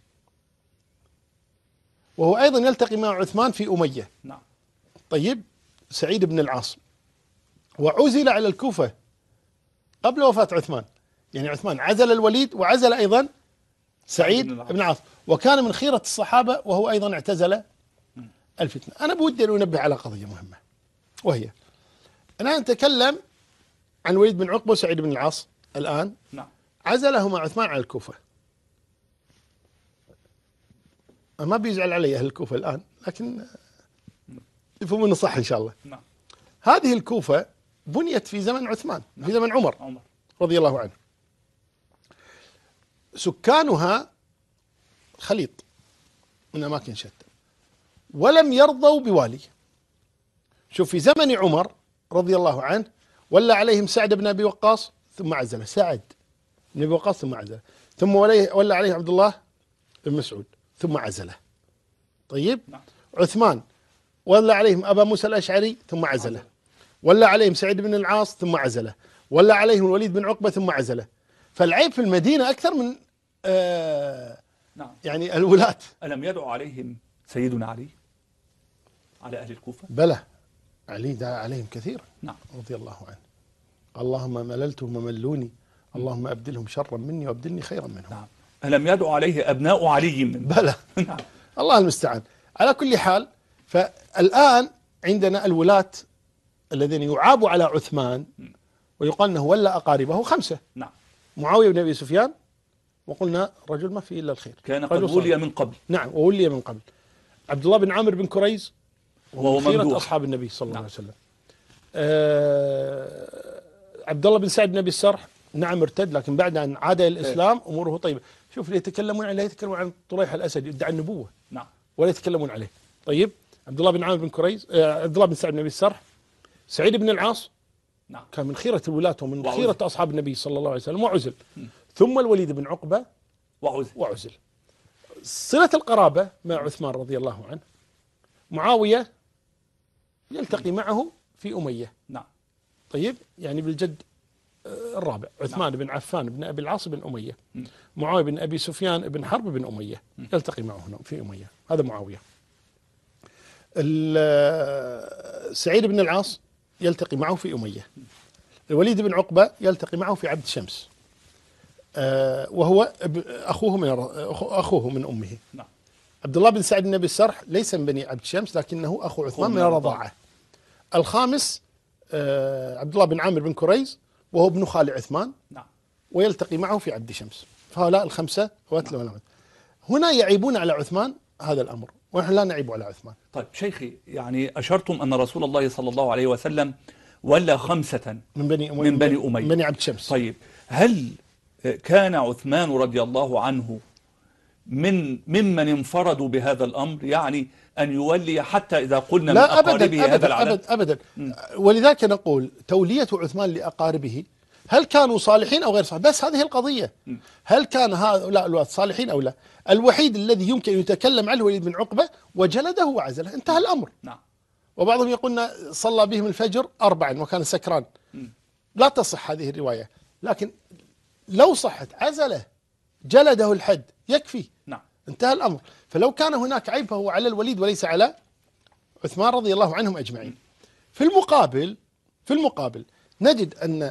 وهو أيضا يلتقي مع عثمان في أمية. نعم. طيب، سعيد بن العاص وعزل على الكوفة قبل وفاة عثمان، يعني عثمان عزل الوليد وعزل أيضا سعيد بن العاص، وكان من خيرة الصحابة وهو أيضا اعتزل الفتنة. أنا بودي أن أنبه على قضية مهمة، وهي أنا نتكلم عن الوليد بن عقبة وسعيد بن العاص الآن. نعم. عزلهما عثمان على الكوفة. ما بيزعل علي أهل الكوفة الآن، لكن يفهمون صح إن شاء الله. نعم. هذه الكوفة بنيت في زمن عثمان، في زمن عمر عمر رضي الله عنه. سكانها خليط من أماكن شتى، ولم يرضوا بوالي. شوف، في زمن عمر رضي الله عنه ولى عليهم سعد بن أبي وقاص ثم عزله، سعد بن أبي وقاص ثم عزله، ثم ولى عليه عبد الله بن مسعود ثم عزله. طيب. نعم. عثمان ولى عليهم أبا موسى الأشعري ثم عزله، ولى عليهم سعيد بن العاص ثم عزله، ولى عليهم الوليد بن عقبة ثم عزله. فالعيب في المدينة أكثر من آه نعم. يعني الولاة. ألم يدعو عليهم سيدنا علي على أهل الكوفة؟ بلى، علي دعا عليهم كثيرا. نعم. رضي الله عنه. اللهم مللتهم وملوني، اللهم أبدلهم شرا مني وأبدلني خيرا منهم. نعم. ألم يدعو عليه أبناء علي من بلى. نعم. الله المستعان. على كل حال، فالآن عندنا الولاة الذين يعابوا على عثمان ويقال أنه ولى أقاربه خمسة. نعم. معاوية بن أبي سفيان، وقلنا رجل ما فيه إلا الخير، كان قد ولي من قبل. نعم، وولي من قبل. عبد الله بن عامر بن كريز وهو من خيرة أصحاب النبي صلى الله نعم. عليه وسلم. آه عبد الله بن سعد بن أبي السرح، نعم ارتد، لكن بعد أن عاد إلى الإسلام أموره طيبة. شوف، اللي يتكلمون عليه يتكلمون عن طريح الأسد يدعي النبوة. نعم. ولا يتكلمون عليه. طيب، عبد الله بن عامر بن كريز، آه عبد الله بن سعد بن أبي السرح، سعيد بن العاص. نعم. كان من خيرة الولاة ومن وعزل. خيرة أصحاب النبي صلى الله عليه وسلم، وعزل. ثم الوليد بن عقبة وعزل. وعزل. صلة القرابة مع عثمان رضي الله عنه. معاوية يلتقي معه في أمية. نعم. طيب، يعني بالجد الرابع. عثمان نعم. بن عفان بن أبي العاص بن أمية. معاوية بن أبي سفيان بن حرب بن أمية يلتقي معه هنا في أمية. هذا معاوية. سعيد بن العاص يلتقي معه في أمية. الوليد بن عقبة يلتقي معه في عبد شمس، آه وهو أخوه من أخوه من أمه. نعم. عبد الله بن سعد بن أبي السرح ليس من بني عبد شمس، لكنه أخو عثمان من الرضاعة. الخامس آه عبد الله بن عامر بن كريز، وهو ابن خال عثمان. نعم. ويلتقي معه في عبد شمس. فهؤلاء الخمسة واتلوا. نعم. هنا يعيبون على عثمان هذا الأمر، ونحن لا نعيب على عثمان. طيب شيخي، يعني أشرتم أن رسول الله صلى الله عليه وسلم ولى خمسة من بني أمية، من بني أمية، من بني عبد شمس. طيب، هل كان عثمان رضي الله عنه من ممن انفردوا بهذا الأمر، يعني أن يولي حتى إذا قلنا من لا أقاربه أبدا هذا أبدا العدد؟ أبدا, أبدا. ولذلك نقول تولية عثمان لأقاربه، هل كانوا صالحين أو غير صالحين؟ بس هذه القضية. هل كان هؤلاء الولاة صالحين أو لا؟ الوحيد الذي يمكن أن يتكلم عنه وليد بن عقبة، وجلده وعزله، انتهى الأمر. نعم. وبعضهم يقولنا صلى بهم الفجر أربعا وكان سكران. لا تصح هذه الرواية، لكن لو صحت عزله، جلده الحد، يكفي. نعم. انتهى الأمر. فلو كان هناك عيب فهو على الوليد وليس على عثمان رضي الله عنهم أجمعين. في المقابل في المقابل نجد أن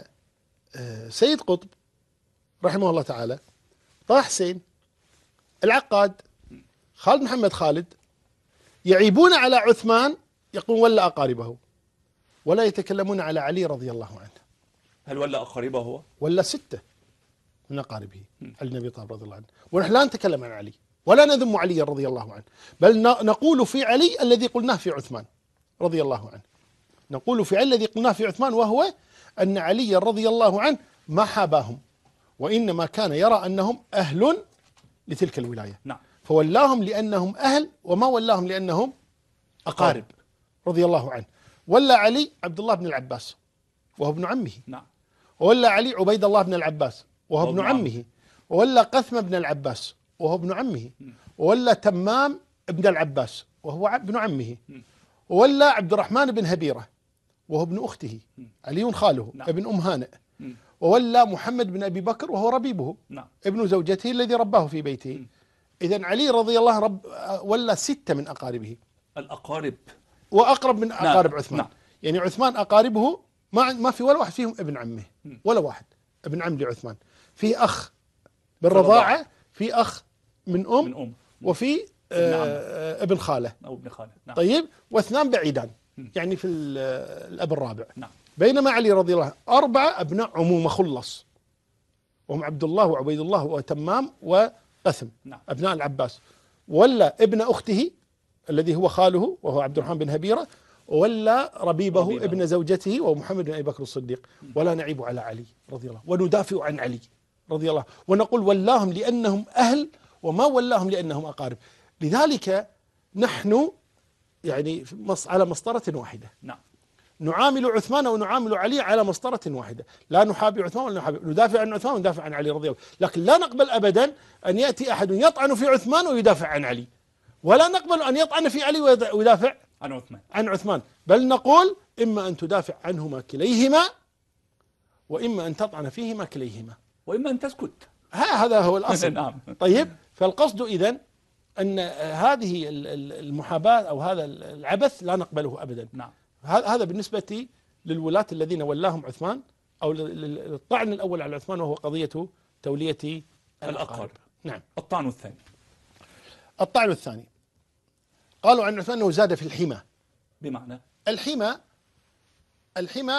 سيد قطب رحمه الله تعالى، طه حسين، العقاد، خالد محمد خالد، يعيبون على عثمان، يقولون ولا أقاربه، ولا يتكلمون على علي رضي الله عنه. هل ولا أقاربه هو؟ ولا ستة من أقاربه، علي بن أبي طالب رضي الله عنه. ونحن لا نتكلم عن علي ولا نذم علي رضي الله عنه، بل نقول في علي الذي قلناه في عثمان رضي الله عنه. نقول في علي الذي قلناه في عثمان، وهو أن علي رضي الله عنه ما حاباهم، وإنما كان يرى أنهم أهل لتلك الولاية. نعم. فولاهم لأنهم أهل، وما ولاهم لأنهم أقارب رضي الله عنه. ولا علي عبد الله بن العباس وهو ابن عمه. نعم. ولا علي عبيد الله بن العباس وهو ابن عمه. وولى قثمة بن العباس وهو ابن عمه، وولى تمام ابن العباس وهو ابن عمه، وولى عبد الرحمن بن هبيرة وهو ابن أخته علي خاله نعم. ابن أم هانئ، وولى محمد بن أبي بكر وهو ربيبه نعم. ابن زوجته الذي رباه في بيته. إذن علي رضي الله عنه رب ولى ستة من أقاربه، الأقارب وأقرب من أقارب نعم. عثمان. نعم. يعني عثمان أقاربه ما ما في ولا واحد فيهم ابن عمه، ولا واحد ابن عم لعثمان. في أخ بالرضاعة، في أخ من أم، من أم، وفي آه ابن خالة أو ابن خالة. نعم. طيب، واثنان بعيدان يعني في الأب الرابع. نعم. بينما علي رضي الله عنه أربعة أبناء عمومة خلص، وهم عبد الله وعبيد الله وتمام وقثم، نعم. أبناء العباس. ولا ابن أخته الذي هو خاله وهو عبد الرحمن بن هبيرة، ولا ربيبه, ربيبه ابن زوجته ومحمد بن أبي بكر الصديق. ولا نعيب على علي رضي الله، وندافع عن علي رضي الله، ونقول ولاهم لأنهم أهل وما ولاهم لأنهم أقارب. لذلك نحن يعني على مسطرة واحدة. نعم. نعامل عثمان ونعامل علي على مسطرة واحدة، لا نحابي عثمان ولا نحابي، ندافع عن عثمان وندافع عن علي رضي الله، لكن لا نقبل أبدا أن يأتي أحد يطعن في عثمان ويدافع عن علي، ولا نقبل أن يطعن في علي ويدافع عن عثمان عن عثمان، بل نقول إما أن تدافع عنهما كليهما، وإما أن تطعن فيهما كليهما، وإما أن تسكت. هذا هو الأصل. نعم. طيب، فالقصد إذن أن هذه المحاباة أو هذا العبث لا نقبله أبدا. نعم. هذا بالنسبة للولاة الذين ولاهم عثمان، أو للطعن الأول على عثمان وهو قضية تولية الأقارب. نعم. الطعن الثاني. الطعن الثاني قالوا عن عثمان أنه زاد في الحمى. بمعنى الحمى الحمى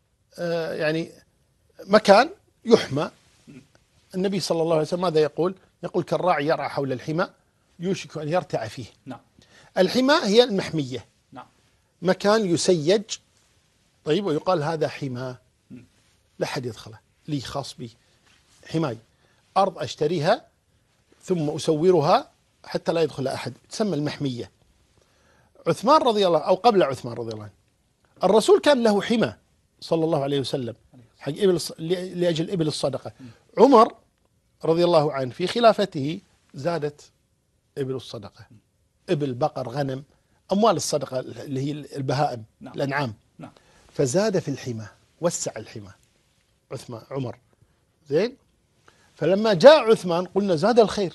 آه يعني مكان يحمى. النبي صلى الله عليه وسلم ماذا يقول؟ يقول كالراعي يرعى حول الحمى يوشك أن يرتع فيه. نعم. الحمى هي المحمية. نعم. مكان يسيج، طيب، ويقال هذا حمى لا أحد يدخله، لي خاص بي، حماي، أرض أشتريها ثم أسورها حتى لا يدخل أحد، تسمى المحمية. عثمان رضي الله، أو قبل عثمان رضي الله عنه، الرسول كان له حمى صلى الله عليه وسلم حق إبل لأجل إبل الصدقة. عمر رضي الله عنه في خلافته زادت إبل الصدقة، إبل، بقر، غنم، أموال الصدقة اللي هي البهائم. نعم. الأنعام. نعم. فزاد في الحمى، وسع الحمى عثمان عمر، زين. فلما جاء عثمان قلنا زاد الخير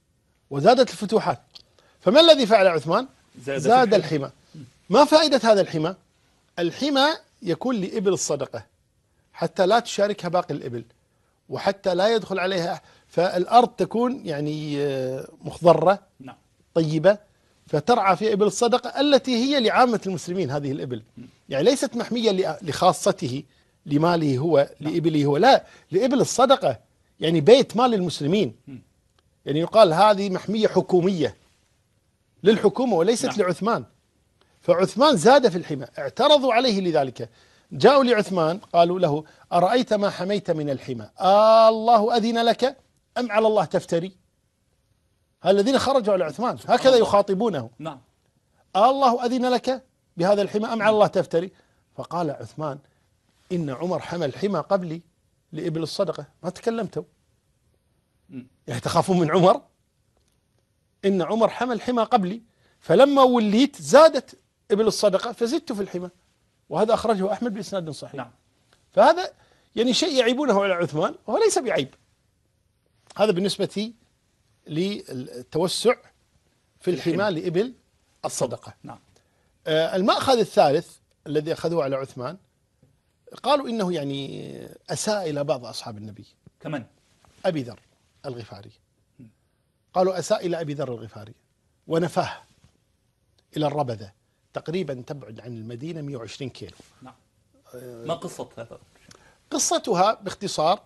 وزادت الفتوحات، فما الذي فعل عثمان؟ زاد, زاد الحمى. ما فائدة هذا الحمى؟ الحمى يكون لإبل الصدقة حتى لا تشاركها باقي الإبل، وحتى لا يدخل عليها، فالأرض تكون يعني مخضرة. نعم. طيبة، فترعى في إبل الصدقة التي هي لعامة المسلمين. هذه الإبل يعني ليست محمية لخاصته لماله هو، لإبله هو، لا، لإبل الصدقة، يعني بيت مال المسلمين. يعني يقال هذه محمية حكومية للحكومة وليست نعم. لعثمان. فعثمان زاد في الحمى، اعترضوا عليه لذلك، جاءوا لعثمان قالوا له أرأيت ما حميت من الحمى، آه الله أذن لك أم على الله تفتري؟ الذين خرجوا على عثمان هكذا يخاطبونه. نعم. آه الله أذن لك بهذا الحمى أم على الله تفتري؟ فقال عثمان إن عمر حمى الحمى قبلي لإبل الصدقة، ما تكلمتوا يعني تخافون من عمر؟ إن عمر حمى الحمى قبلي، فلما وليت زادت إبل الصدقة فزدت في الحمى، وهذا أخرجه أحمد بإسناد صحيح. نعم. فهذا يعني شيء يعيبونه على عثمان وهو ليس بعيب. هذا بالنسبة للتوسع في الحمى لإبل الصدقة. نعم. آه المأخذ الثالث الذي أخذوه على عثمان قالوا إنه يعني أساء إلى بعض أصحاب النبي. كمان أبي ذر الغفاري، قالوا أساء إلى أبي ذر الغفاري ونفاه إلى الربذة، تقريبا تبعد عن المدينة مئة وعشرين كيلو. نعم. ما قصة هذا؟ قصتها باختصار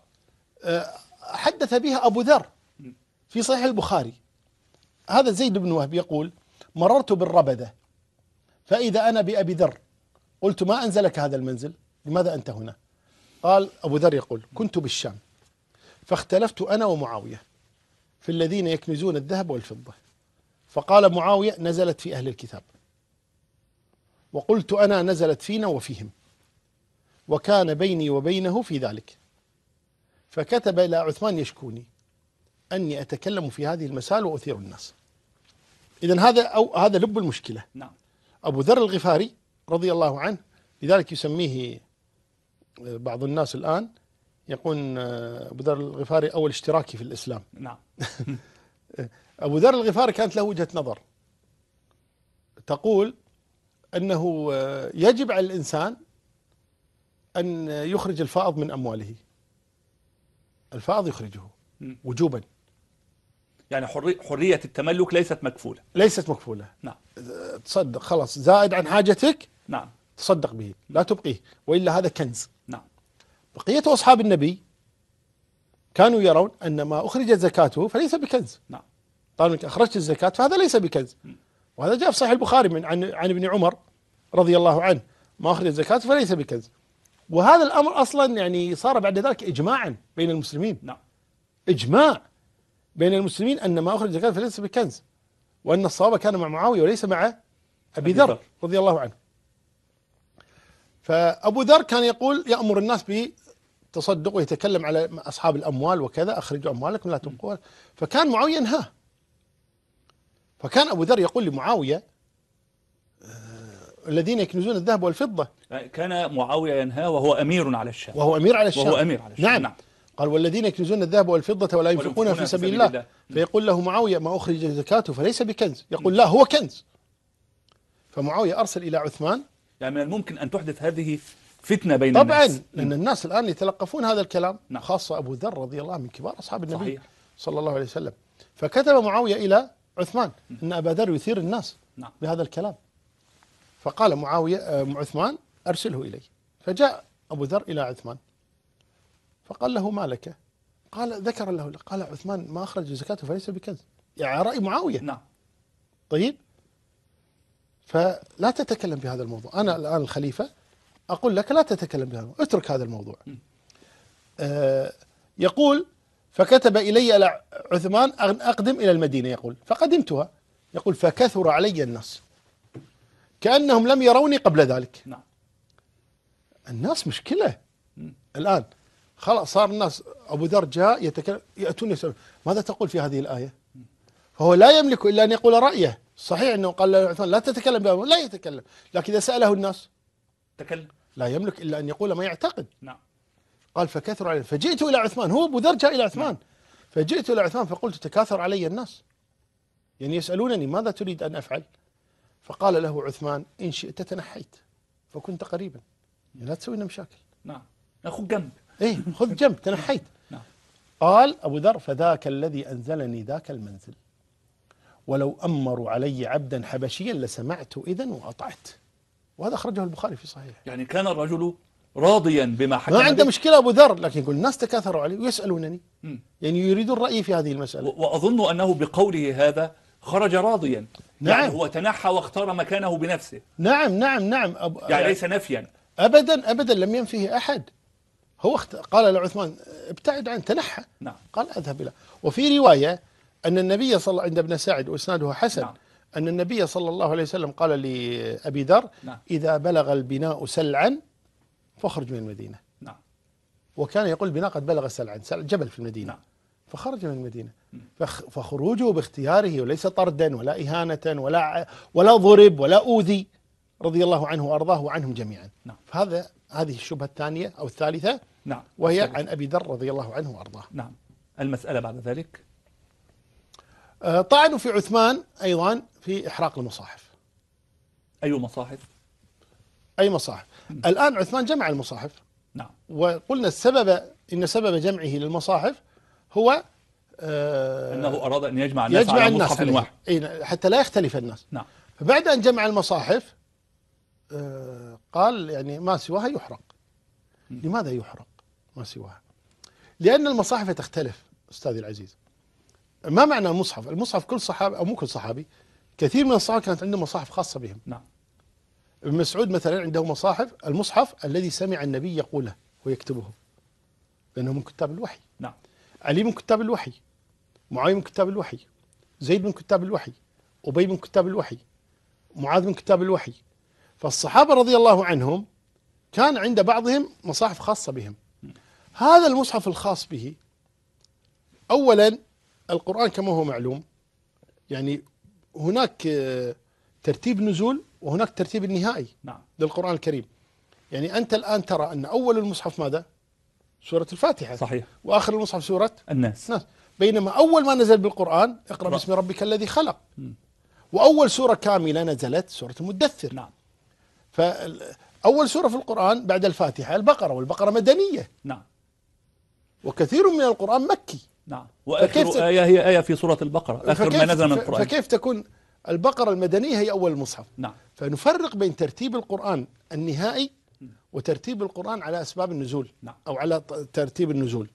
حدث بها أبو ذر في صحيح البخاري. هذا زيد بن وهب يقول مررت بالربذة فإذا أنا بأبي ذر، قلت ما أنزلك هذا المنزل، لماذا أنت هنا؟ قال أبو ذر يقول كنت بالشام فاختلفت أنا ومعاوية في الذين يكنزون الذهب والفضة، فقال معاوية نزلت في أهل الكتاب، وقلت أنا نزلت فينا وفيهم، وكان بيني وبينه في ذلك، فكتب إلى عثمان يشكوني أني أتكلم في هذه المسائل وأثير الناس. إذن هذا أو هذا لب المشكلة. نعم. أبو ذر الغفاري رضي الله عنه، لذلك يسميه بعض الناس الآن، يقول أبو ذر الغفاري أول اشتراكي في الإسلام. نعم. أبو ذر الغفاري كانت له وجهة نظر تقول أنه يجب على الإنسان أن يخرج الفائض من أمواله، الفائض يخرجه وجوبا، يعني حري حرية التملك ليست مكفولة. ليست مكفولة. نعم. تصدق خلاص زائد عن حاجتك، نعم، تصدق به لا تبقيه، وإلا هذا كنز. نعم. بقية أصحاب النبي كانوا يرون أن ما أخرجت زكاته فليس بكنز. نعم. قالوا إنك أخرجت الزكاة فهذا ليس بكنز. وهذا جاء في صحيح البخاري من عن, عن ابن عمر رضي الله عنه، ما أخرج زكاته فليس بكنز. وهذا الأمر أصلا يعني صار بعد ذلك إجماعا بين المسلمين. نعم. إجماع بين المسلمين أن ما أخرج زكاة فليس بكنز، وأن الصواب كان مع معاوية وليس مع أبي ذر رضي الله عنه. فأبو ذر كان يقول يأمر الناس بالتصدق ويتكلم على أصحاب الأموال وكذا، أخرجوا أموالكم لا تبقوا. فكان معاوية ينهاه، فكان أبو ذر يقول لمعاوية الذين يكنزون الذهب والفضة. كان معاوية ينهى وهو أمير على الشام. وهو أمير على الشام. وهو أمير على الشام. نعم. نعم. قال والذين يكنزون الذهب والفضة ولا ينفقونها في سبيل الله. الله فيقول له معاوية ما أخرج زكاته فليس بكنز، يقول لا هو كنز. فمعاوية أرسل إلى عثمان. يعني من الممكن أن تحدث هذه فتنة بين طبعا الناس. لأن الناس الآن يتلقفون هذا الكلام. نعم. خاصة أبو ذر رضي الله من كبار أصحاب النبي. صحيح. صلى الله عليه وسلم. فكتب معاوية إلى عثمان أن أبا ذر يثير الناس. نعم. بهذا الكلام. فقال معاوية عثمان أرسله إلي. فجاء أبو ذر إلى عثمان فقال له ما لك؟ قال ذكر له، قال عثمان ما أخرج زكاته فليس بكنز، يعني رأي معاوية. نعم. طيب فلا تتكلم بهذا الموضوع، أنا الآن الخليفة أقول لك لا تتكلم بهذا الموضوع، اترك هذا الموضوع. آه يقول فكتب إلي إلى عثمان أن أقدم إلى المدينة، يقول فقدمتها، يقول فكثر علي الناس كأنهم لم يروني قبل ذلك. نعم. الناس مشكلة الآن، خلاص صار الناس. أبو ذر جاء يتكلم، يأتون يسألون ماذا تقول في هذه الآية؟ فهو لا يملك إلا أن يقول رأيه. صحيح أنه قال له لا تتكلم بها، لا يتكلم، لكن إذا سأله الناس تكلم، لا يملك إلا أن يقول ما يعتقد. نعم. قال فكثر علي، فجئت إلى عثمان، هو أبو ذر جاء إلى عثمان. نعم. فجئت إلى عثمان فقلت تكاثر علي الناس، يعني يسألونني ماذا تريد أن أفعل؟ فقال له عثمان إن شئت تنحيت فكنت قريبا، يعني لا تسوي لنا مشاكل. نعم. خذ جنب. إيه خذ جنب، تنحيت. نعم. قال أبو ذر فذاك الذي أنزلني ذاك المنزل، ولو أمروا علي عبدا حبشيا لسمعت إذن وأطعت. وهذا أخرجه البخاري في صحيح. يعني كان الرجل راضيا بما حكم، ما عنده مشكلة أبو ذر، لكن يقول الناس تكاثروا علي ويسألونني، م. يعني يريدون رأيي في هذه المسألة. وأظن أنه بقوله هذا خرج راضيا. نعم. يعني هو تنحى واختار مكانه بنفسه. نعم نعم نعم. أب... يعني ليس نفيا. أبدا أبدا لم ينفيه أحد. هو اخت... قال لعثمان ابتعد عن، تنحى. نعم. قال أذهب إلى. وفي رواية أن النبي صلى الله عند ابن سعد وإسناده حسن. نعم. أن النبي صلى الله عليه وسلم قال لأبي ذر نعم. إذا بلغ البناء سلعا فاخرج من المدينة. نعم. وكان يقول البناء قد بلغ سلعا، سلع جبل في المدينة. نعم. فخرج من المدينة. فخ... فخروجه باختياره وليس طردا ولا إهانة ولا ولا ضرب ولا أوذي، رضي الله عنه وأرضاه وعنهم جميعا. نعم. فهذا هذه الشبهة الثانية أو الثالثة. نعم. وهي عن أبي ذر رضي الله عنه وأرضاه. نعم. المسألة بعد ذلك آه طعنوا في عثمان أيضا في إحراق المصاحف. أي مصاحف؟ أي مصاحف. م. الآن عثمان جمع المصاحف. نعم. وقلنا السبب إن سبب جمعه للمصاحف هو آه أنه أراد أن يجمع الناس يجمع على الناس مصحف واحد. حتى لا يختلف الناس. نعم. فبعد أن جمع المصاحف آه قال يعني ما سواها يحرق. م. لماذا يحرق ما سواها؟ لأن المصاحف تختلف أستاذي العزيز. ما معنى المصحف؟ المصحف كل صحابي أو مو كل صحابي، كثير من الصحابة كانت عندهم مصاحف خاصة بهم. نعم. ابن مسعود مثلا عنده مصاحف، المصحف الذي سمع النبي يقوله ويكتبه، لأنه من كتاب الوحي. نعم. علي من كتاب الوحي، معاوية من كتاب الوحي، زيد من كتاب الوحي، أبي من كتاب الوحي، معاذ من كتاب الوحي. فالصحابة رضي الله عنهم كان عند بعضهم مصاحف خاصة بهم. هذا المصحف الخاص به أولا القرآن كما هو معلوم يعني هناك آه، ترتيب نزول وهناك ترتيب النهائي نعم. للقرآن الكريم. يعني أنت الآن ترى أن أول المصحف ماذا؟ سورة الفاتحة. صحيح. وآخر المصحف سورة الناس. الناس. بينما أول ما نزل بالقرآن اقرأ باسم ربك الذي خلق. وأول سورة كاملة نزلت سورة المدثر. نعم. فأول سورة في القرآن بعد الفاتحة البقرة، والبقرة مدنية. نعم. وكثير من القرآن مكي. نعم. وآخر آية هي آية في سورة البقرة، آخر ما نزل من القرآن. فكيف تكون البقرة المدنية هي أول المصحف؟ نعم. فنفرق بين ترتيب القرآن النهائي وترتيب القرآن على أسباب النزول. نعم. أو على ترتيب النزول.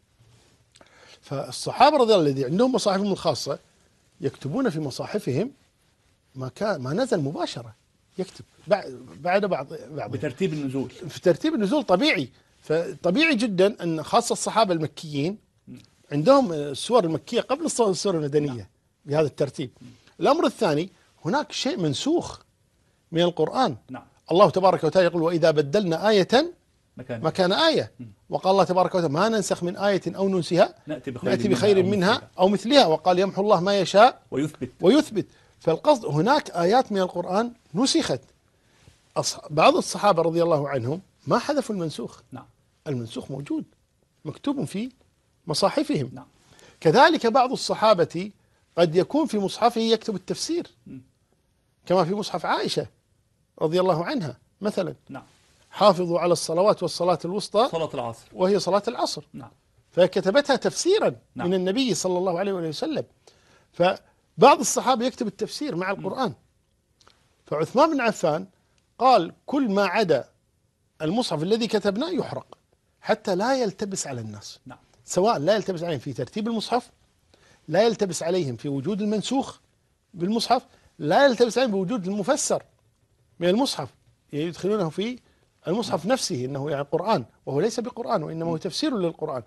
فالصحابة رضي الله الذين عندهم مصاحفهم الخاصة يكتبون في مصاحفهم ما كان ما نزل مباشرة، يكتب بعد بعض بعض بترتيب النزول. في ترتيب النزول طبيعي. فطبيعي جدا أن خاصة الصحابة المكيين عندهم السور المكية قبل السور المدنية بهذا الترتيب. الأمر الثاني هناك شيء منسوخ من القرآن. نعم. الله تبارك وتعالى يقول وإذا بدلنا آية مكان, مكان آية. وقال الله تبارك وتعالى ما ننسخ من آية أو ننسها نأتي بخير, نأتي بخير منها, منها أو مثلها. وقال يمحو الله ما يشاء ويثبت ويثبت. فالقصد هناك آيات من القرآن نسخت. بعض الصحابة رضي الله عنهم ما حذفوا المنسوخ. نعم. المنسوخ موجود مكتوب في مصاحفهم. نعم. كذلك بعض الصحابة قد يكون في مصحفه يكتب التفسير كما في مصحف عائشة رضي الله عنها مثلا. نعم. حافظوا على الصلوات والصلاة الوسطى صلاة العصر، وهي صلاة العصر. نعم. فكتبتها تفسيرا نعم. من النبي صلى الله عليه وسلم. فبعض الصحابة يكتب التفسير مع القرآن. فعثمان بن عفان قال كل ما عدا المصحف الذي كتبناه يحرق حتى لا يلتبس على الناس. نعم. سواء لا يلتبس عليهم في ترتيب المصحف، لا يلتبس عليهم في وجود المنسوخ بالمصحف، لا يلتبس عليهم بوجود المفسر من المصحف يدخلونه في المصحف نفسه انه يعني قرآن وهو ليس بقرآن وانما هو تفسير للقرآن.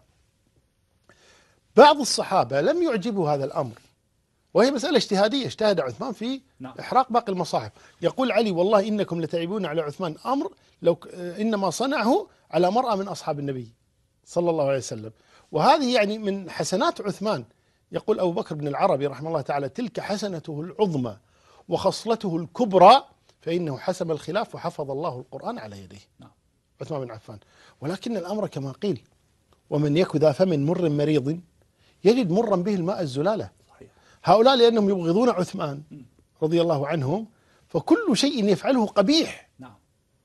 بعض الصحابة لم يعجبوا هذا الامر وهي مسألة اجتهادية. اجتهد عثمان في نعم. احراق باقي المصاحف. يقول علي والله انكم لتعيبون على عثمان امر لو انما صنعه على مرأة من اصحاب النبي صلى الله عليه وسلم. وهذه يعني من حسنات عثمان. يقول ابو بكر بن العربي رحمه الله تعالى تلك حسنته العظمى وخصلته الكبرى فانه حسم الخلاف وحفظ الله القرآن على يديه. نعم. عثمان بن عفان. ولكن الامر كما قيل ومن يك ذا فم مر مريض يجد مرا به الماء الزلالة. صحيح. هؤلاء لأنهم يبغضون عثمان رضي الله عنهم فكل شيء يفعله قبيح. نعم.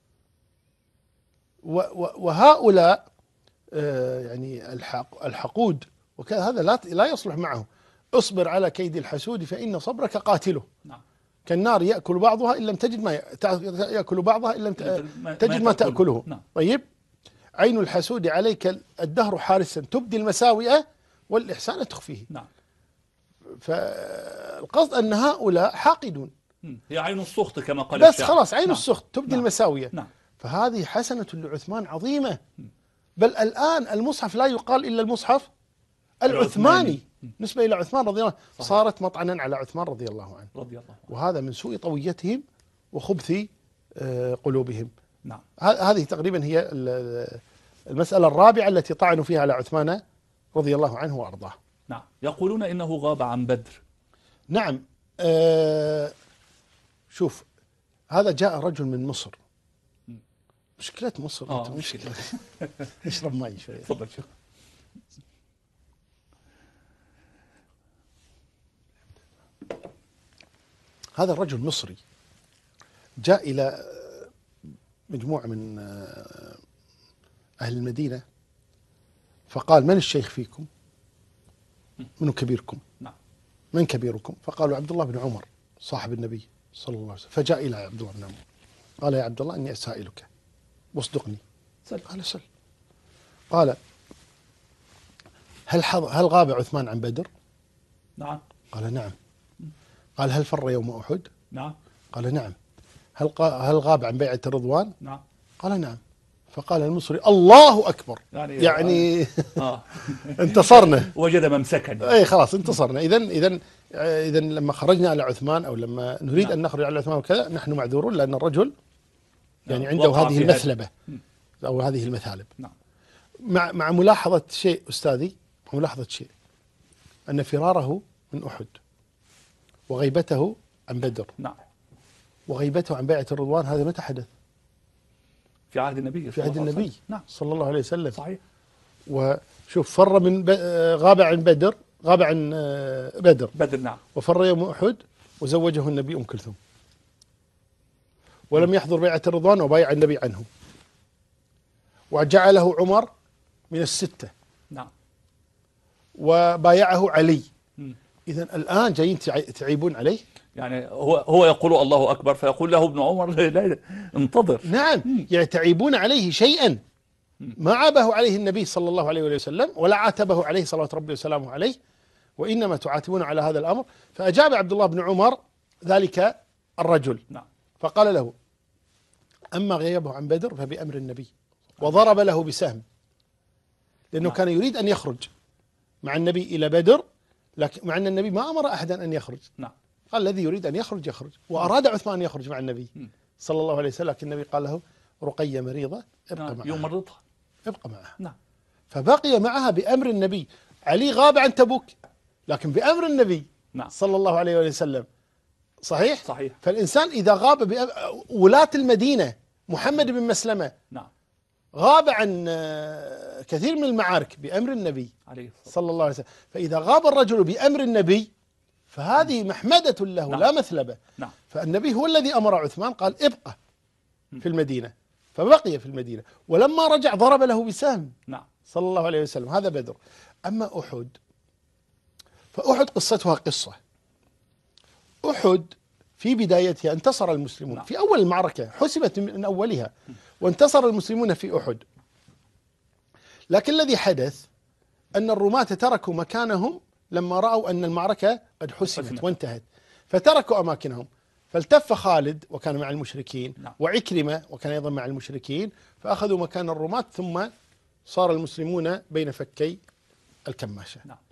وهؤلاء آه يعني الحق الحقود وكذا هذا لا لا يصلح معه. اصبر على كيد الحسود فإن صبرك قاتله. نعم. كالنار يأكل بعضها إن لم تجد ما يأكل بعضها إن لم تجد ما تأكله. نعم. طيب عين الحسود عليك الدهر حارسا تبدي المساوئ والإحسان تخفيه. نعم. فالقصد أن هؤلاء حاقدون. هي عين السخط كما قال بس الشاعر. خلاص عين نعم. السخط تبدي نعم. المساوية. نعم. فهذه حسنة لعثمان عظيمة. بل الآن المصحف لا يقال إلا المصحف العثماني نسبة إلى عثمان رضي الله عنه. صارت مطعنا على عثمان رضي الله عنه. رضي الله عنه. وهذا من سوء طويتهم وخبث قلوبهم. نعم. هذه تقريبا هي المسألة الرابعة التي طعنوا فيها على عثمان رضي الله عنه وأرضاه. نعم. يقولون إنه غاب عن بدر. نعم. آه شوف هذا جاء رجل من مصر. مشكلة مصر. آه مشكلة. اشرب ماء شوي. تفضل شيخ. هذا الرجل مصري جاء إلى مجموعة من أهل المدينة فقال من الشيخ فيكم؟ من كبيركم؟ نعم. من كبيركم؟ فقالوا عبد الله بن عمر صاحب النبي صلى الله عليه وسلم. فجاء إلى عبد الله بن عمر قال يا عبد الله إني أسائلك واصدقني. سل. قال سل. قال هل هل غاب عثمان عن بدر؟ نعم. قال نعم. قال هل فر يوم أحد؟ نعم. قال نعم. هل هل غاب عن بيعة الرضوان؟ نعم. قال نعم. فقال المصري الله أكبر يعني, يعني آه. انتصرنا. وجد ممسكا. أي خلاص انتصرنا. إذن إذن إذن لما خرجنا على عثمان أو لما نريد نعم. أن نخرج على عثمان وكذا نحن معذورون لأن الرجل يعني نعم. عنده هذه المثلبة أو هذه المثالب. نعم. مع مع ملاحظة شيء أستاذي ملاحظة شيء أن فراره من أحد وغيبته عن بدر نعم. وغيبته عن بيعة الرضوان هذا متى حدث؟ في عهد النبي في عهد النبي نعم. صلى الله عليه وسلم. صحيح. وشوف فر من ب... غاب عن بدر غاب عن بدر بدر نعم. وفر يوم أحد وزوجه النبي أم كلثوم ولم يحضر بيعة الرضوان وبايع النبي عنه وجعله عمر من الستة. نعم. وبايعه علي. م. إذن الآن جايين تعيبون عليه. يعني هو هو يقول الله أكبر فيقول له ابن عمر لا انتظر. نعم. م. يعني تعيبون عليه شيئا ما عابه عليه النبي صلى الله عليه وسلم ولا عاتبه عليه صلوات ربي وسلامه عليه، وإنما تعاتبون على هذا الأمر. فأجاب عبد الله بن عمر ذلك الرجل. نعم. فقال له: أما غيابه عن بدر فبأمر النبي، وضرب له بسهم لأنه نعم. كان يريد أن يخرج مع النبي إلى بدر، لكن مع أن النبي ما أمر أحدا أن يخرج. نعم. قال الذي يريد أن يخرج يخرج. وأراد عثمان أن يخرج مع النبي صلى الله عليه وسلم، لكن النبي قال له: رقية مريضة ابقى نعم. معها، يمرضها ابقى معها. نعم. فبقي معها بأمر النبي. علي غاب عن تبوك لكن بأمر النبي نعم. صلى الله عليه وسلم. صحيح؟ صحيح. فالإنسان إذا غاب بأمر ولاة المدينة محمد بن مسلمة نعم. غاب عن كثير من المعارك بأمر النبي عليه صلى الله عليه وسلم، فإذا غاب الرجل بأمر النبي فهذه محمدة له. نعم. لا مثلبة. نعم. فالنبي هو الذي أمر عثمان قال: ابقى في المدينة، فبقي في المدينة، ولما رجع ضرب له بسهم. نعم. صلى الله عليه وسلم. هذا بدر. أما أحد فأحد قصتها قصة. أحد في بدايتها انتصر المسلمون. نعم. في أول المعركة حسبت من أولها وانتصر المسلمون في أحد، لكن الذي حدث أن الرماة تركوا مكانهم لما رأوا أن المعركة قد حسمت وانتهت، فتركوا أماكنهم، فالتف خالد وكان مع المشركين. نعم. وعكرمة وكان أيضا مع المشركين، فأخذوا مكان الرماة، ثم صار المسلمون بين فكي الكماشة. نعم.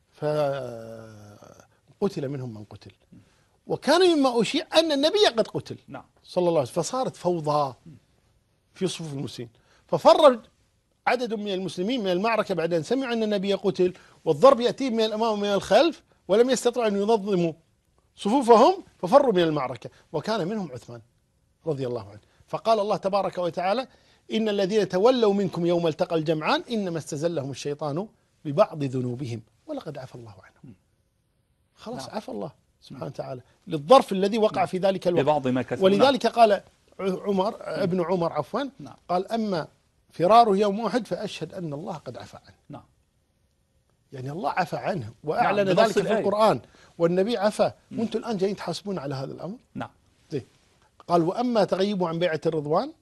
فقتل منهم من قتل، وكان مما أشيع أن النبي قد قتل. نعم. صلى الله عليه وسلم. فصارت فوضى في صفوف المسلمين، ففر عدد من المسلمين من المعركة بعد أن سمعوا أن النبي قتل، والضرب يأتيهم من الأمام ومن الخلف، ولم يستطيعوا أن ينظموا صفوفهم ففروا من المعركة، وكان منهم عثمان رضي الله عنه. فقال الله تبارك وتعالى: إن الذين تولوا منكم يوم التقى الجمعان إنما استزلهم الشيطان ببعض ذنوبهم ولقد عفى الله عنهم. خلاص. نعم. عفى الله سبحانه وتعالى للظرف الذي وقع. نعم. في ذلك الوقت ببعض ما كسب. ولذلك قال عمر ابن عمر عفوا. نعم. قال: أما فراره يوم أحد فأشهد أن الله قد عفى عنه. نعم. يعني الله عفى عنه وأعلن. نعم. ذلك في القرآن، والنبي عفى، وأنتم الآن جايين تحاسبون على هذا الأمر. نعم. زين. قال: وأما تغيبه عن بيعة الرضوان،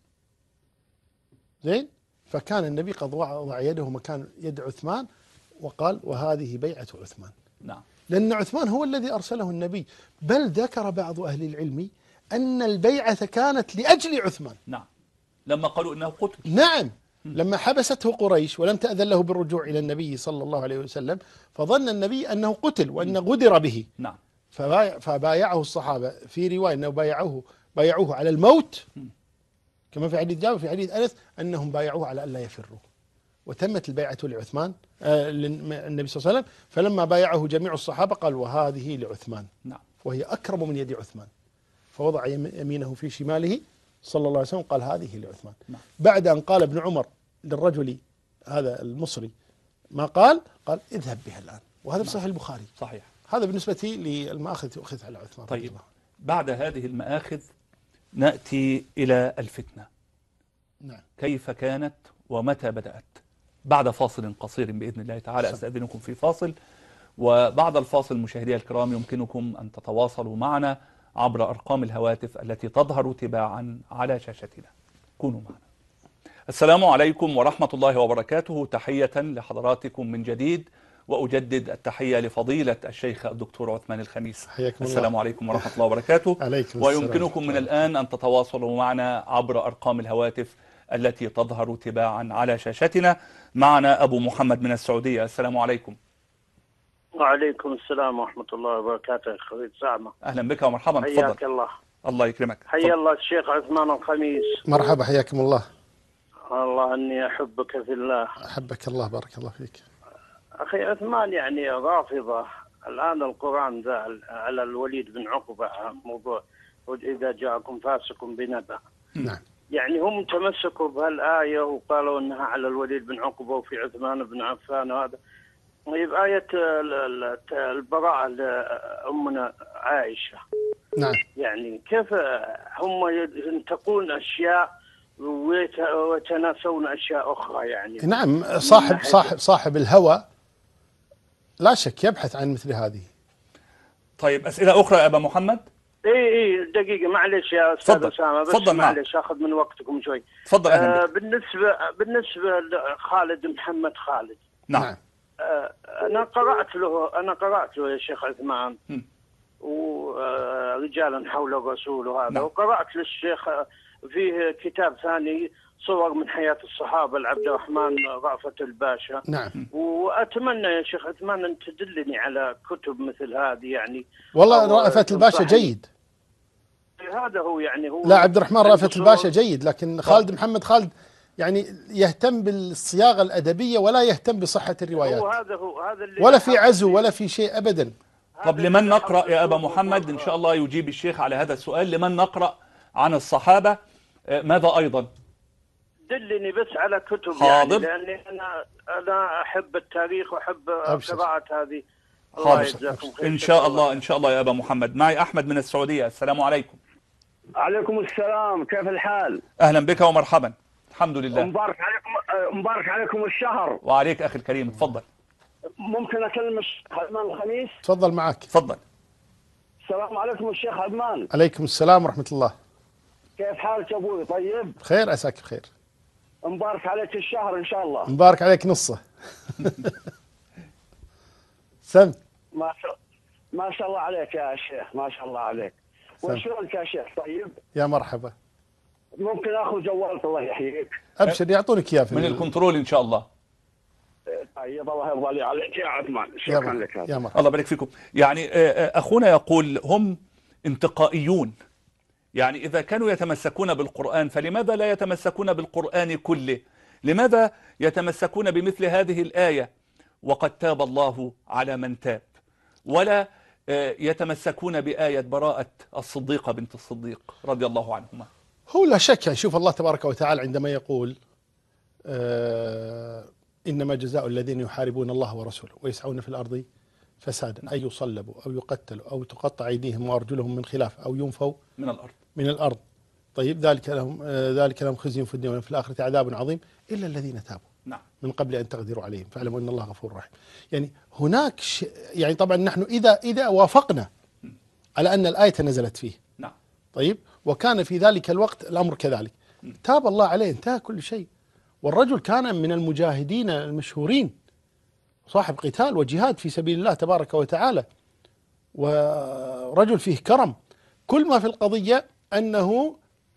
زين، فكان النبي قد وضع يده مكان يد عثمان وقال: وهذه بيعة عثمان. نعم. لأن عثمان هو الذي أرسله النبي، بل ذكر بعض أهل العلم أن البيعة كانت لأجل عثمان. نعم. لما قالوا إنه قتل. نعم. لما حبسته قريش ولم تأذن له بالرجوع إلى النبي صلى الله عليه وسلم، فظن النبي أنه قتل وأن غدر به. نعم. فبايعه الصحابة، في رواية أنه بايعوه بايعوه على الموت، كما في حديث جابر، في حديث أنس أنهم بايعوه على أن لا يفروا، وتمت البيعة لعثمان آه للنبي صلى الله عليه وسلم. فلما بايعه جميع الصحابة قال: وهذه لعثمان. نعم. وهي أكرم من يد عثمان، فوضع يمينه في شماله صلى الله عليه وسلم قال: هذه لعثمان. نعم. بعد أن قال ابن عمر للرجل هذا المصري ما قال، قال: اذهب بها الآن. وهذا في صحيح البخاري. صحيح. هذا بالنسبة للمآخذ تؤخذ على عثمان. طيب، بعد هذه المآخذ نأتي إلى الفتنة. نعم. كيف كانت ومتى بدأت؟ بعد فاصل قصير بإذن الله تعالى. أستأذنكم في فاصل، وبعد الفاصل مشاهدي الكرام يمكنكم أن تتواصلوا معنا عبر أرقام الهواتف التي تظهر تباعا على شاشتنا. كونوا معنا. السلام عليكم ورحمة الله وبركاته. تحية لحضراتكم من جديد، وأجدد التحية لفضيلة الشيخ الدكتور عثمان الخميس. السلام الله. عليكم ورحمة الله وبركاته. عليكم. ويمكنكم من الآن أن تتواصلوا معنا عبر أرقام الهواتف التي تظهر تباعا على شاشتنا. معنا أبو محمد من السعودية. السلام عليكم. وعليكم السلام ورحمة الله وبركاته. خليل سعمة، أهلا بك ومرحبا. حياك الله. الله يكرمك. حيا الله الشيخ عثمان الخميس. مرحبا، حياكم الله. الله أني أحبك في الله. أحبك الله، بارك الله فيك. أخي عثمان يعني رافضة الآن القرآن ذا على الوليد بن عقبة موضوع إذا جاءكم فاسق بنبأ. نعم. يعني هم تمسكوا بهالآية وقالوا أنها على الوليد بن عقبة وفي عثمان بن عفان وهذا. طيب آية البراءة لأمنا عائشة. نعم. يعني كيف هم ينتقون أشياء ويتناسون أشياء أخرى يعني. نعم. صاحب صاحب صاحب الهوى لا شك يبحث عن مثل هذه. طيب أسئلة أخرى يا أبا محمد؟ اي اي دقيقة معلش يا أستاذ أسامة، بس معلش أخذ من وقتكم شوي. تفضل. آه بالنسبة بالنسبة لخالد محمد خالد. نعم. آه أنا قرأت له أنا قرأت له يا شيخ عثمان ورجالا حول الرسول وهذا. نعم. وقرأت للشيخ فيه كتاب ثاني صور من حياة الصحابة لعبد الرحمن رأفت الباشا. نعم. وأتمنى يا شيخ عثمان أن تدلني على كتب مثل هذه يعني. والله رأفت الباشا جيد. هذا هو يعني هو لا عبد الرحمن رأفت الباشا جيد، لكن خالد محمد خالد يعني يهتم بالصياغة الأدبية ولا يهتم بصحة الروايات. هو هذا هو هذا اللي ولا في عزو ولا في شيء أبدا. طب لمن نقرأ يا أبا محمد؟ إن شاء الله يجيب الشيخ على هذا السؤال. لمن نقرأ عن الصحابة؟ ماذا أيضا؟ دلني بس على كتب. حاضر. يعني لأني أنا أنا أحب التاريخ وأحب قراءة هذه. حاضر إن شاء الله. إن شاء الله يا أبا محمد. معي أحمد من السعودية. السلام عليكم. عليكم السلام، كيف الحال؟ أهلا بك ومرحبا. الحمد لله. مبارك عليكم مبارك عليكم الشهر. وعليك أخي الكريم. تفضل. ممكن أكلم الشيخ عدمان الخميس؟ تفضل معك. تفضل. السلام عليكم الشيخ عدمان. عليكم السلام ورحمة الله. كيف حالك يا أبوي؟ طيب؟ خير عساك بخير. مبارك عليك الشهر إن شاء الله. مبارك عليك نصه. سم. ما شاء ما شاء الله عليك يا شيخ، ما شاء الله عليك. وشلونك يا شيخ؟ طيب. يا مرحبا. ممكن آخذ جوالك الله يحييك؟ أبشر يعطونك إياه من الكنترول إن شاء الله. طيب الله يرضى لي عليك يا عثمان. شكرا لك. يا مرحبا. الله يبارك فيكم. يعني أخونا يقول هم انتقائيون. يعني إذا كانوا يتمسكون بالقرآن فلماذا لا يتمسكون بالقرآن كله؟ لماذا يتمسكون بمثل هذه الآية وقد تاب الله على من تاب، ولا يتمسكون بآية براءة الصديقة بنت الصديق رضي الله عنهما؟ هو لا شك يعني شوف الله تبارك وتعالى عندما يقول آه إنما جزاء الذين يحاربون الله ورسوله ويسعون في الأرض فسادا أن يصلبوا أو يقتلوا أو تقطع أيديهم وأرجلهم من خلاف أو ينفوا من الأرض من الأرض. طيب ذلك لهم آه ذلك لهم خزي في الدنيا وفي الآخرة عذاب عظيم إلا الذين تابوا. نعم. من قبل أن تقدروا عليهم فاعلموا أن الله غفور رحيم. يعني هناك ش... يعني طبعا نحن إذا إذا وافقنا على أن الآية نزلت فيه. نعم. طيب وكان في ذلك الوقت الأمر كذلك، تاب الله عليه انتهى كل شيء. والرجل كان من المجاهدين المشهورين، صاحب قتال وجهاد في سبيل الله تبارك وتعالى، ورجل فيه كرم. كل ما في القضية أنه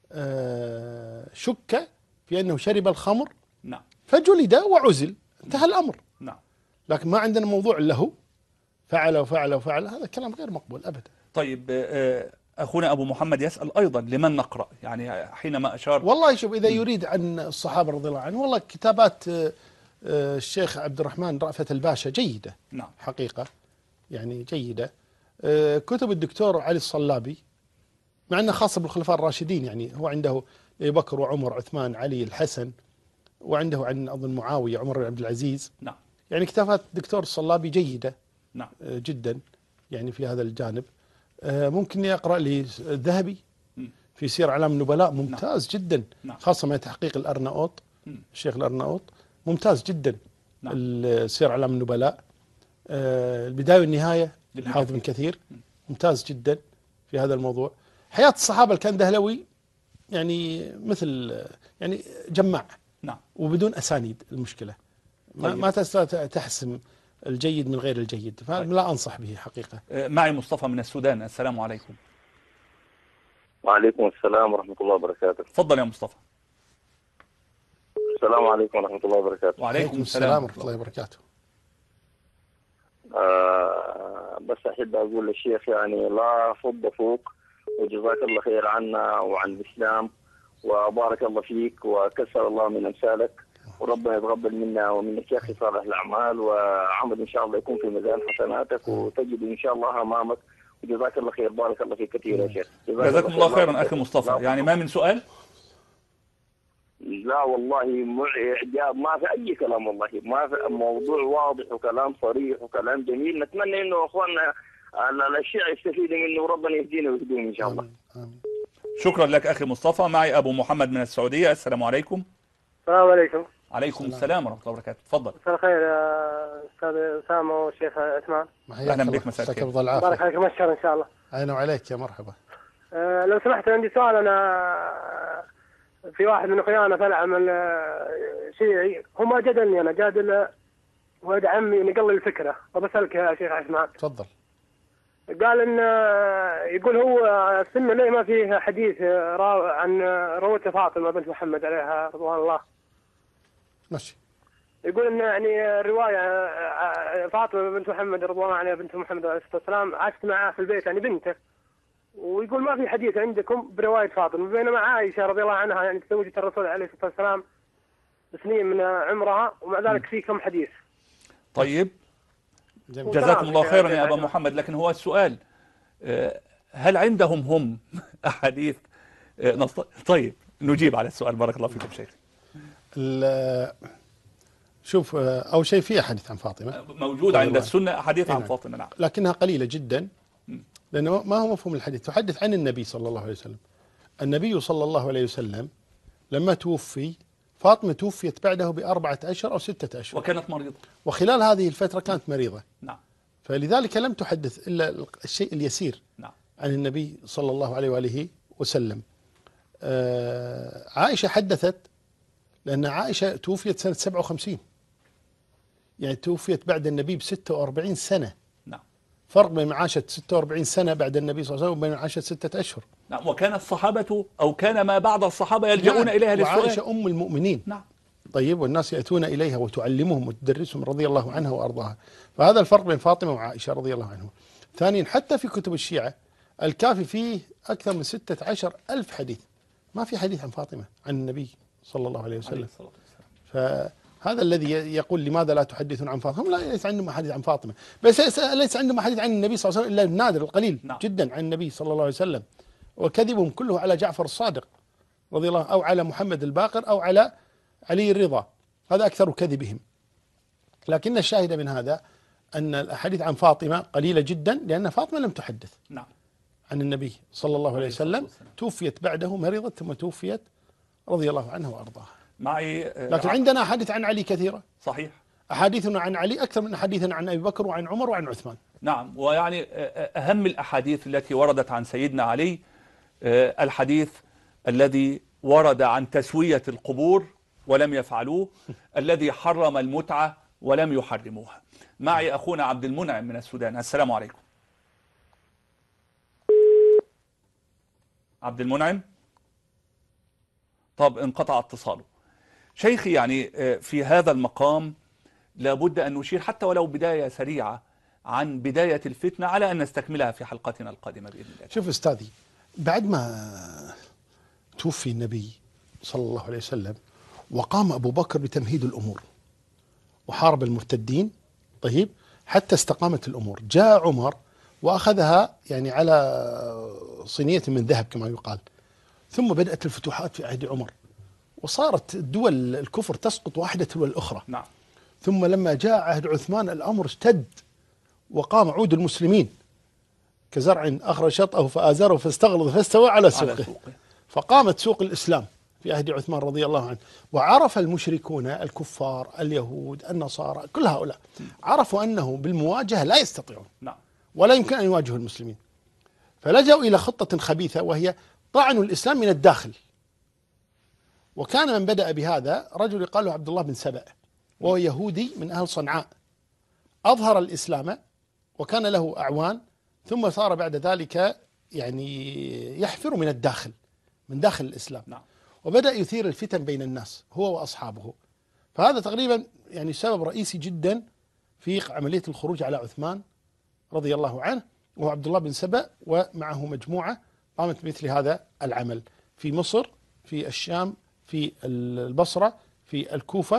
شك في أنه شرب الخمر. نعم. فجلد وعزل، انتهى الأمر. نعم. لكن ما عندنا موضوع له فعل وفعل وفعل، هذا كلام غير مقبول أبدا. طيب أخونا أبو محمد يسأل أيضا لمن نقرأ؟ يعني حينما أشار والله شوف إذا يريد عن الصحابة رضي الله عنهم والله كتابات الشيخ عبد الرحمن رأفت الباشا جيدة. نعم. حقيقة يعني جيدة. كتب الدكتور علي الصلابي مع أنه خاصة بالخلفاء الراشدين، يعني هو عنده أبي بكر وعمر عثمان علي الحسن، وعنده عن أظن معاوية عمر بن عبد العزيز. نعم. يعني كتابات الدكتور الصلابي جيدة. نعم. جدا يعني في هذا الجانب. ممكن يقرأ لي الذهبي في سير أعلام النبلاء ممتاز. نعم. جدا. نعم. خاصة مع تحقيق الأرناؤوط الشيخ الأرناؤوط ممتاز جدا. نعم. سير أعلام النبلاء. البداية والنهاية للحافظ بن كثير ممتاز جدا في هذا الموضوع. حياة الصحابة الكندهلوي يعني مثل يعني جماع. نعم. وبدون أسانيد المشكلة. طيب. ما تستطيع تحسم الجيد من غير الجيد، فلا طيب. أنصح به حقيقة. معي مصطفى من السودان. السلام عليكم. وعليكم السلام ورحمة الله وبركاته. تفضل يا مصطفى. السلام عليكم ورحمة الله وبركاته. وعليكم السلام ورحمة الله وبركاته. آه بس أحب أقول للشيخ يعني لا فض فوق، وجزاك الله خير عنا وعن الإسلام، وبارك الله فيك وكسر الله من أمثالك، وربنا يتقبل منا ومنك يا اخي صالح الاعمال، وعمل ان شاء الله يكون في ميزان حسناتك وتجد ان شاء الله امامك. وجزاك الله خير، بارك الله فيك كثير يا شيخ. جزاكم الله خيرا اخي مصطفى. يعني ما من سؤال؟ لا والله اعجاب، ما في اي كلام والله، ما في موضوع واضح وكلام صريح وكلام جميل. نتمنى انه اخواننا الشيعة يستفيدوا منه وربنا يهدينا ويهديهم ان شاء الله. آمين. شكرا لك اخي مصطفى. معي ابو محمد من السعوديه. السلام عليكم. السلام عليكم. عليكم السلام ورحمه الله وبركاته. تفضل. مساء الخير يا استاذ اسامه والشيخ عثمان. اهلا بك. مساء الخير. بارك عليك مشكور ان شاء الله. اهلا وعليك يا مرحبا. أه لو سمحت عندي سؤال. انا في واحد من اخواننا طلع من شيعي، هو ما جادلني، انا جادل ولد عمي نقل الفكره، وبسالك يا شيخ عثمان. تفضل. قال ان يقول هو السنه ليه ما فيه حديث عن روته فاطمه بنت محمد عليها رضوان الله. ماشي. يقول ان يعني الروايه فاطمه بنت محمد رضوان الله عنها بنت محمد عليه الصلاه والسلام عاشت معاه في البيت يعني بنته، ويقول ما في حديث عندكم بروايه فاطمه، بينما عائشه رضي الله عنها يعني تزوجت الرسول عليه الصلاه والسلام سنين من عمرها ومع ذلك في كم حديث. طيب جميل. جزاكم الله خيرا يا ابا محمد. لكن هو السؤال هل عندهم هم احاديث؟ طيب نجيب على السؤال. بارك الله فيكم شيخ. شوف، أول شيء في أحاديث عن فاطمة موجود عند السنة أحاديث عن فاطمة، نعم، لكنها قليلة جدا، لأنه ما هو مفهوم الحديث. تحدث عن النبي صلى الله عليه وسلم. النبي صلى الله عليه وسلم لما توفي، فاطمة توفيت بعده بأربعة أشهر أو ستة أشهر، وكانت مريضة، وخلال هذه الفترة كانت مريضة، نعم، فلذلك لم تحدث إلا الشيء اليسير، نعم، عن النبي صلى الله عليه وآله وسلم. آه عائشة حدثت، لأن عائشة توفيت سنة سبعة وخمسين، يعني توفيت بعد النبي بستة وأربعين سنة، نعم، فرق بين عاشت ستة وأربعين سنة بعد النبي صلى الله عليه وسلم وبين عاشت ستة أشهر، نعم. وكان الصحابة أو كان ما بعد الصحابة يلجؤون نعم. إليها للسؤال. وعائشة أم المؤمنين، نعم، طيب، والناس يأتون إليها وتعلمهم وتدرسهم رضي الله عنها وأرضاها. فهذا الفرق بين فاطمة وعائشة رضي الله عنهم. ثانيا، حتى في كتب الشيعة الكافي فيه أكثر من ستة عشر ألف حديث، ما في حديث عن فاطمة عن النبي صلى الله عليه وسلم. فهذا الذي يقول لماذا لا تحدثون عن فاطمة، لا، ليس عندهم حديث عن فاطمة، بس ليس عندهم حديث عن النبي صلى الله عليه وسلم إلا النادر القليل، نعم، جدا عن النبي صلى الله عليه وسلم. وكذبهم كله على جعفر الصادق رضي الله، أو على محمد الباقر، أو على علي الرضا، هذا أكثر كذبهم. لكن الشاهد من هذا أن الأحاديث عن فاطمة قليلة جدا، لأن فاطمة لم تحدث، نعم، عن النبي صلى الله عليه وسلم، توفيت بعده مريضة ثم توفيت رضي الله عنها وأرضاها. معي لكن عندنا أحاديث عن علي كثيرة، صحيح، أحاديثنا عن علي أكثر من أحاديثنا عن أبي بكر وعن عمر وعن عثمان. نعم. ويعني أهم الأحاديث التي وردت عن سيدنا علي الحديث الذي ورد عن تسوية القبور ولم يفعلوه، الذي حرم المتعة ولم يحرموها. معي أخونا عبد المنعم من السودان. السلام عليكم. عبد المنعم، طب انقطع اتصاله. شيخي، يعني في هذا المقام لابد أن نشير حتى ولو بداية سريعة عن بداية الفتنة، على أن نستكملها في حلقتنا القادمة بإذن الله. شوف أستاذي، بعد ما توفي النبي صلى الله عليه وسلم وقام أبو بكر بتمهيد الأمور وحارب المرتدين، طيب، حتى استقامت الأمور، جاء عمر وأخذها يعني على صينية من ذهب كما يقال، ثم بدأت الفتوحات في عهد عمر، وصارت دول الكفر تسقط واحدة تلو الأخرى، نعم. ثم لما جاء عهد عثمان الأمر اشتد، وقام عود المسلمين كزرع أخرج شطأه فآزره فاستغلظ فاستوى على سوقه، فقامت سوق الإسلام في عهد عثمان رضي الله عنه. وعرف المشركون الكفار اليهود النصارى كل هؤلاء عرفوا أنه بالمواجهة لا يستطيعون، نعم، ولا يمكن أن يواجهوا المسلمين، فلجأوا إلى خطة خبيثة، وهي طعن الإسلام من الداخل. وكان من بدأ بهذا رجل يقال له عبد الله بن سبأ، وهو يهودي من أهل صنعاء، أظهر الإسلام وكان له أعوان، ثم صار بعد ذلك يعني يحفر من الداخل، من داخل الإسلام، نعم، وبدأ يثير الفتن بين الناس هو وأصحابه. فهذا تقريبا يعني سبب رئيسي جدا في عملية الخروج على عثمان رضي الله عنه، وهو عبد الله بن سبأ ومعه مجموعة قامت بمثل هذا العمل في مصر، في الشام، في البصرة، في الكوفة،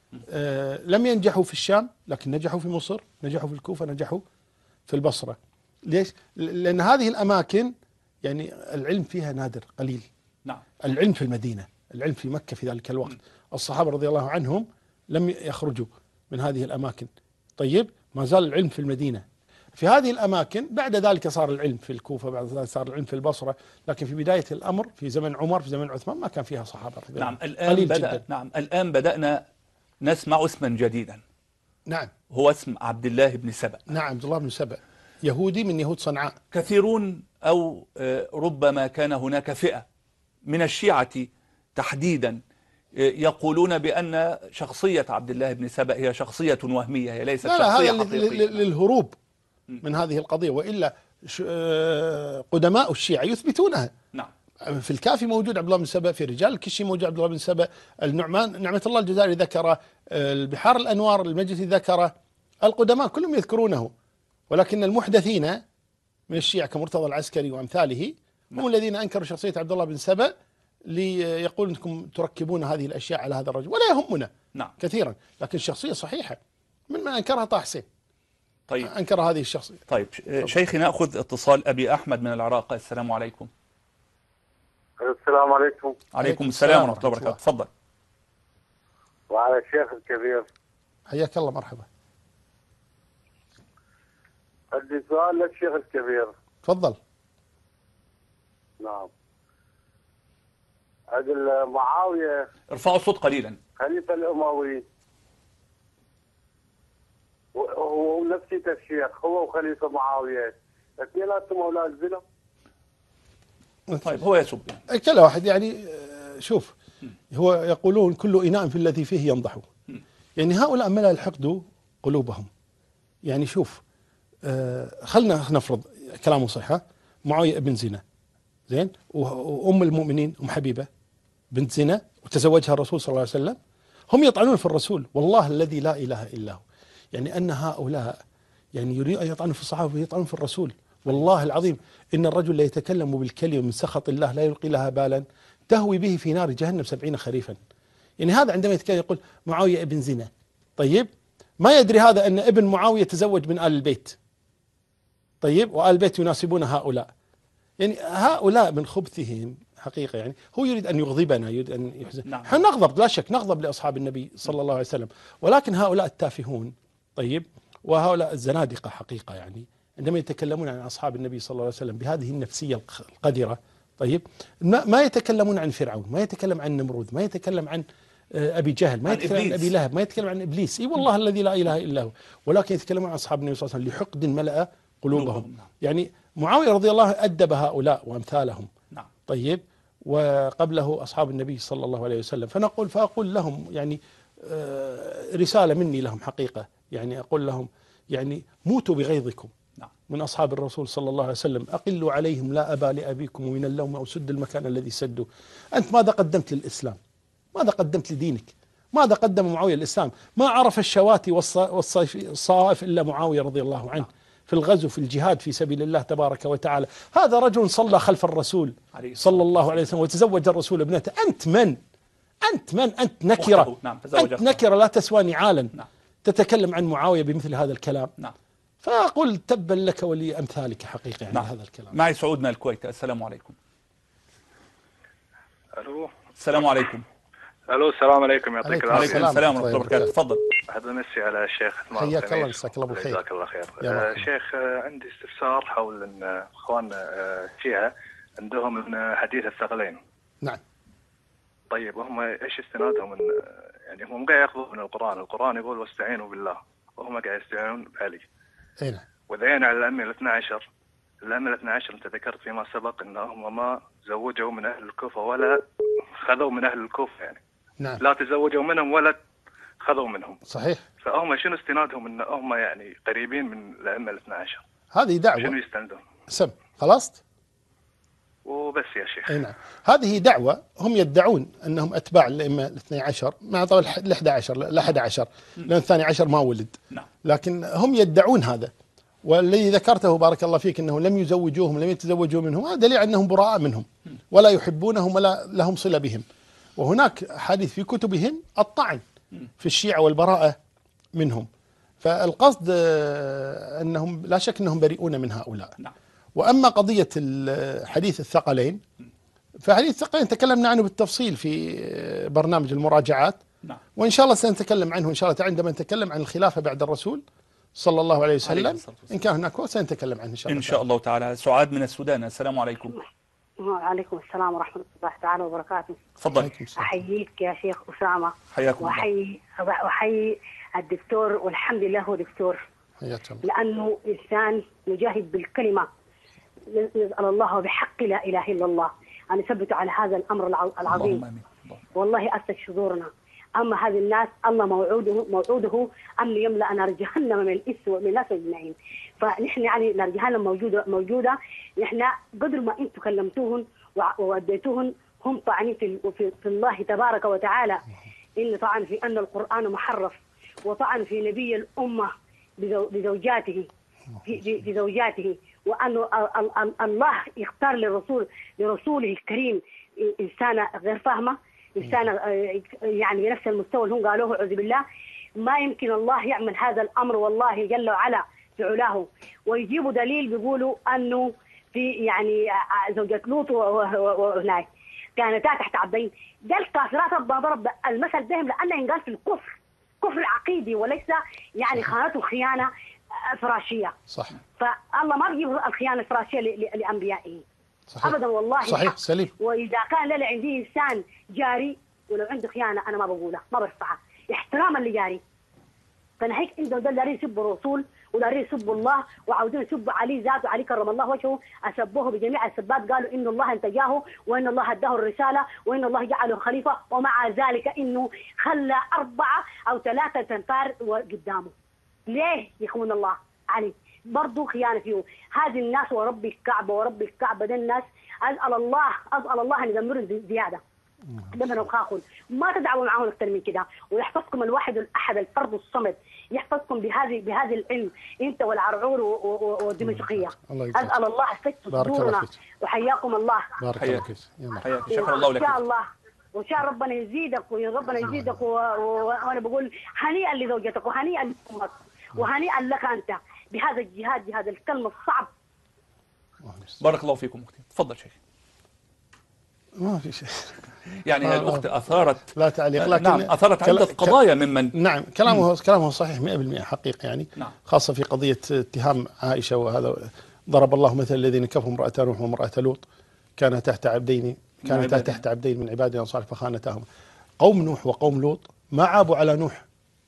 آه لم ينجحوا في الشام لكن نجحوا في مصر، نجحوا في الكوفة، نجحوا في البصرة. ليش؟ لأن هذه الأماكن يعني العلم فيها نادر قليل. نعم. العلم في المدينة، العلم في مكة في ذلك الوقت. الصحابة رضي الله عنهم لم يخرجوا من هذه الأماكن. طيب ما زال العلم في المدينة. في هذه الأماكن بعد ذلك صار العلم في الكوفة، بعد ذلك صار العلم في البصرة، لكن في بداية الأمر في زمن عمر في زمن عثمان ما كان فيها صحابة رضي الله نعم. عنهم. الآن قليل بدأ جدا. نعم الآن بدأنا نسمع اسما جديدا، نعم هو اسم عبد الله بن سبأ. نعم عبد الله بن سبأ، يهودي من يهود صنعاء. كثيرون أو آه، ربما كان هناك فئة من الشيعة تحديدا آه، يقولون بأن شخصية عبد الله بن سبأ هي شخصية وهمية، هي ليست لا لا شخصية هذا لل- حقيقية. لل- للهروب من هذه القضية، وإلا ش- آه، قدماء الشيعة يثبتونها. نعم. في الكافي موجود عبد الله بن سبأ، في رجال الكشي موجود عبد الله بن سبأ، النعمان نعمة الله الجزائري ذكره، البحار الأنوار المجلسي ذكره، القدماء كلهم يذكرونه، ولكن المحدثين من الشيعة كمرتضى العسكري وأمثاله هم نعم. الذين أنكروا شخصية عبد الله بن سبأ ليقول أنكم تركبون هذه الأشياء على هذا الرجل، ولا يهمنا نعم. كثيرا، لكن الشخصية صحيحة. من من أنكرها طه حسين، طيب أنكر هذه الشخصية. طيب آه، شيخي نأخذ اتصال أبي أحمد من العراق. السلام عليكم. السلام عليكم. عليكم السلام ورحمة الله وبركاته. تفضل. وعلى الشيخ الكبير. حياك الله، مرحبا. عندي سؤال للشيخ الكبير. تفضل. نعم. عدل معاوية ارفعوا الصوت قليلا. خليفة الأموي، وهو نفسية الشيخ، هو وخليفة معاوية اثنيناتهم أولاد زنا. طيب هو يسب يعني. كل واحد يعني آه، شوف، هو يقولون كل إناء في الذي فيه ينضح. يعني هؤلاء ملأ الحقد قلوبهم. يعني شوف، آه، خلنا نفرض كلامه صحة، معاوية ابن زنا، زين، وأم المؤمنين أم حبيبة بنت زنا وتزوجها الرسول صلى الله عليه وسلم، هم يطعنون في الرسول، والله الذي لا إله إلا هو. يعني أن هؤلاء يعني يريد أن يطعنوا في الصحابة ويطعنون في الرسول، والله العظيم إن الرجل لا يتكلم بالكلمة من سخط الله لا يلقي لها بالا تهوي به في نار جهنم سبعين خريفا. يعني هذا عندما يتكلم يقول معاوية ابن زنا، طيب ما يدري هذا أن ابن معاوية تزوج من آل البيت، طيب وآل البيت يناسبون هؤلاء. يعني هؤلاء من خبثهم حقيقة، يعني هو يريد أن يغضبنا، يريد أن يحزن. نعم. نحن نغضب لا شك، نغضب لأصحاب النبي صلى الله عليه وسلم، ولكن هؤلاء التافهون، طيب وهؤلاء الزنادقة حقيقة، يعني عندما يتكلمون عن أصحاب النبي صلى الله عليه وسلم بهذه النفسية القذرة، طيب ما, ما يتكلمون عن فرعون، ما يتكلم عن نمرود، ما يتكلم عن أبي جهل، ما يتكلم عن أبي لهب، ما يتكلم عن إبليس، اي والله الذي لا إله إلا هو، ولكن يتكلمون عن أصحاب النبي صلى الله عليه وسلم لحقد ملأ قلوبهم. يعني معاوية رضي الله عنه أدب هؤلاء وأمثالهم. نعم. طيب وقبله أصحاب النبي صلى الله عليه وسلم، فنقول فأقول لهم يعني رسالة مني لهم حقيقة، يعني أقول لهم يعني موتوا بغيظكم. نعم. من أصحاب الرسول صلى الله عليه وسلم، أقلوا عليهم لا أبا لأبيكم ومن اللوم أو سد المكان الذي سدوا. أنت ماذا قدمت للإسلام؟ ماذا قدمت لدينك؟ ماذا قدم معاوية للإسلام؟ ما عرف الشواتي والصائف إلا معاوية رضي الله عنه في الغزو في الجهاد في سبيل الله تبارك وتعالى. هذا رجل صلى خلف الرسول صلى الله عليه وسلم وتزوج الرسول ابنته. أنت من؟ أنت من؟ أنت نكرة. نعم. أنت نكرة لا تسوى نعالا. نعم. تتكلم عن معاوية بمثل هذا الكلام. نعم. فأقول تبا لك ولأمثالك حقيقة يعني. نعم. هذا الكلام. معي سعود من الكويت. السلام عليكم. الو. السلام عليكم. الو السلام عليكم، يعطيك عليكم العافيه. السلام ورحمه الله وبركاته. تفضل. احب امسي على الشيخ حياك الله، مساك الله بالخير. جزاك الله خير. يا آه مرحبا. شيخ، آه عندي استفسار حول ان آه، اخواننا آه، الشيعه عندهم من آه، حديث الثقلين. نعم. طيب هم ايش استنادهم من آه، يعني هم قاعد ياخذوا من القران، القران يقول واستعينوا بالله، وهم قاعد يستعينون بعلي. اي نعم. وذين على الائمه الاثنى عشر، الائمه الاثنى عشر انت ذكرت فيما سبق انهم ما زوجوا من اهل الكوفه ولا خذوا من اهل الكوفه، يعني نعم. لا تزوجوا منهم ولا خذوا منهم. صحيح. فهم شنو استنادهم ان هم يعني قريبين من الائمه الاثنى عشر؟ هذه دعوة. شنو يستندون؟ سم خلصت؟ وبس يا شيخ. اي نعم. هذه دعوة، هم يدعون انهم اتباع الائمة الاثني عشر، مع طبعا الاحدى عشر لا احد عشر لان الثاني عشر ما ولد. نعم. لكن هم يدعون هذا، والذي ذكرته بارك الله فيك انه لم يزوجوهم لم يتزوجوا منهم، هذا دليل انهم براء منهم ولا يحبونهم ولا لهم صلة بهم. وهناك حديث في كتبهم الطعن في الشيعة والبراءة منهم. فالقصد أنهم لا شك أنهم بريئون من هؤلاء. نعم. وأما قضية حديث الثقلين، فحديث الثقلين تكلمنا عنه بالتفصيل في برنامج المراجعات. نعم. وإن شاء الله سنتكلم عنه إن شاء الله عندما نتكلم عن الخلافة بعد الرسول صلى الله عليه وسلم. إن كان هناك وقت سنتكلم عنه إن شاء الله. إن شاء الله تعالى. سعاد من السودان، السلام عليكم. وعليكم السلام ورحمة الله تعالى وبركاته. تفضل. أحييك يا شيخ أسامة. حياكم الله. وأحيي وأحيي الدكتور، والحمد لله هو دكتور، لأنه إنسان يجاهد بالكلمة. نسأل الله بحق لا إله إلا الله أن يثبت على هذا الأمر العظيم. والله أسك شذورنا. أما هذه الناس الله موعوده موعوده أن يملأ نار جهنم من الإنس ومن الناس أجمعين. فنحن يعني نار جهنم موجودة موجودة نحن قدر ما أنتم كلمتوهن وأديتوهن هم طعنين في, في, في الله تبارك وتعالى. إن طعن في أن القرآن محرف، وطعن في نبي الأمة بزوجاته في, في زوجاته، وأن الله يختار للرسول لرسوله الكريم إنسانة غير فاهمة، إنسانة يعني بنفس المستوى اللي هم قالوه أعوذ بالله. ما يمكن الله يعمل هذا الأمر والله جل وعلا بعلاه. ويجيبوا دليل بيقولوا أنه في يعني زوجة لوط وهناك كانتا تحت عبدين. قال كافرات ضرب المثل بهم لأنه ينقال في الكفر، كفر عقيدي وليس يعني خانته خيانة فراشية. صح. فالله ما بيجيب الخيانة الفراشية لأنبيائه. صحيح. أبدا والله. صحيح سليم. وإذا كان لي عندي إنسان جاري ولو عنده خيانة أنا ما بقولها، ما برفعها احتراما لجاري. فأنا هيك عندهم ده دارين يسبوا الرسول ودارين يسبوا الله وعاوزين يسبوا علي ذاته، علي كرم الله وجهه، أسبوه بجميع السبات. قالوا إن الله انتجاه وإن الله هداه الرسالة وإن الله جعله خليفة، ومع ذلك إنه خلى أربعة أو ثلاثة تنفار قدامه. ليه يخون الله علي؟ برضو خيانة فيه. هذه الناس ورب الكعبة ورب الكعبة ده الناس أسأل الله أسأل الله أن يدمرهم زيادة. دمرهم خاخون، ما تدعوا معهم أكثر من كده. ويحفظكم الواحد الأحد الفرد الصمد، يحفظكم بهذه بهذا العلم أنت والعرعور والدمشقية. أسأل الله ستر صدورنا وحياكم الله. بارك الله فيك. حياك. شكرا الله لك. إن شاء الله وإن شاء ربنا يزيدك وربنا يزيدك. وأنا بقول هنيئا لزوجتك وهنيئا لأمك وهنيئا لك أنت بهذا الجهاد، بهذا الكلمة الصعب. بارك الله فيكم أختي. تفضل شيخ. ما في شيء. يعني آه الأخت أثارت لا تعليق، لكن نعم أثارت عدة قضايا ممن نعم كلامه كلامه صحيح مئة بالمئة حقيقي يعني. نعم. خاصة في قضية اتهام عائشة. وهذا ضرب الله مثل الذين كفروا امرأة نوح وامرأة لوط كانتا تحت عبدين كانتا تحت عبدين من عبادنا الصالحين فخانتاهما. قوم نوح وقوم لوط ما عابوا على نوح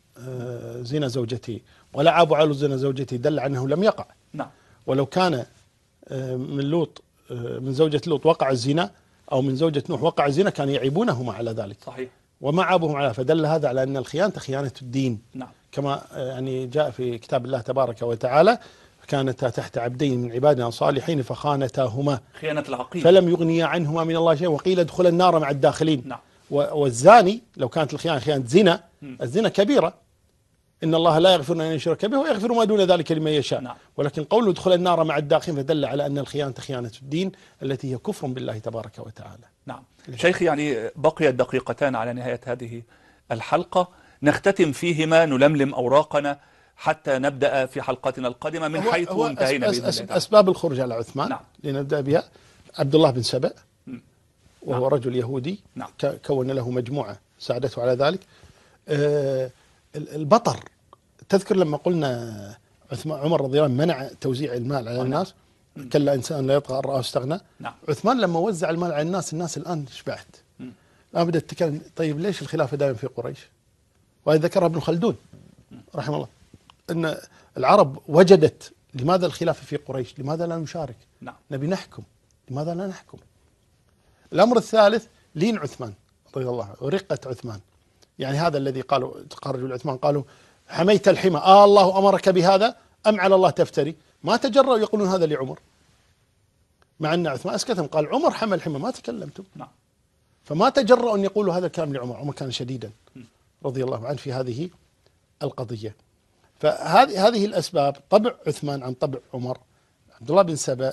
زنا زوجته ولا عابوا على زنا زوجته، دل عنه لم يقع. نعم. ولو كان من لوط من زوجة لوط وقع الزنا أو من زوجة نوح وقع الزنا كانوا يعيبونهما على ذلك. صحيح. وما عابهم على، فدل هذا على أن الخيانة خيانة الدين. نعم. كما يعني جاء في كتاب الله تبارك وتعالى كانتا تحت عبدين من عبادنا صالحين فخانتاهما. خيانة العقيدة. فلم يغنيا عنهما من الله شيئا وقيل ادخل النار مع الداخلين. نعم. والزاني لو كانت الخيانة خيانة زنا، الزنا كبيرة، إن الله لا يغفر أن يشرك به ويغفر ما دون ذلك لمن يشاء. نعم. ولكن قوله ادخل النار مع الداخلين فدل على أن الخيانة خيانة الدين التي هي كفر بالله تبارك وتعالى. نعم. شيخي يعني بقيت دقيقتان على نهاية هذه الحلقة نختتم فيهما نلملم أوراقنا حتى نبدأ في حلقتنا القادمة من حيث انتهينا بإذن الله. أسباب الخروج على عثمان. نعم. لنبدأ بها. عبد الله بن سبأ وهو نعم. رجل يهودي. نعم. كون له مجموعة ساعدته على ذلك. أه البطر، تذكر لما قلنا عثمان عمر رضي الله عنه منع توزيع المال على الناس، كلا إنسان لا يطغى أن رآه استغنى. نعم. عثمان لما وزع المال على الناس، الناس الآن شبعت. الآن بدأت تتكلم طيب ليش الخلافة دائما في قريش؟ وهذا ذكرها ابن خلدون رحمه الله، أن العرب وجدت لماذا الخلافة في قريش؟ لماذا لا نشارك؟ نعم. نبي نحكم، لماذا لا نحكم؟ الأمر الثالث لين عثمان رضي الله عنه ورقة عثمان. يعني هذا الذي قالوا خرجوا عثمان قالوا حميت الحمى، آه الله أمرك بهذا أم على الله تفتري؟ ما تجرؤوا يقولون هذا لعمر، مع أن عثمان أسكتهم قال عمر حمى الحمى ما تكلمتم. نعم. فما تجرؤوا أن يقولوا هذا الكلام لعمر. عمر كان شديدا رضي الله عنه في هذه القضية. فهذه هذه الأسباب، طبع عثمان عن طبع عمر. عبد الله بن سبأ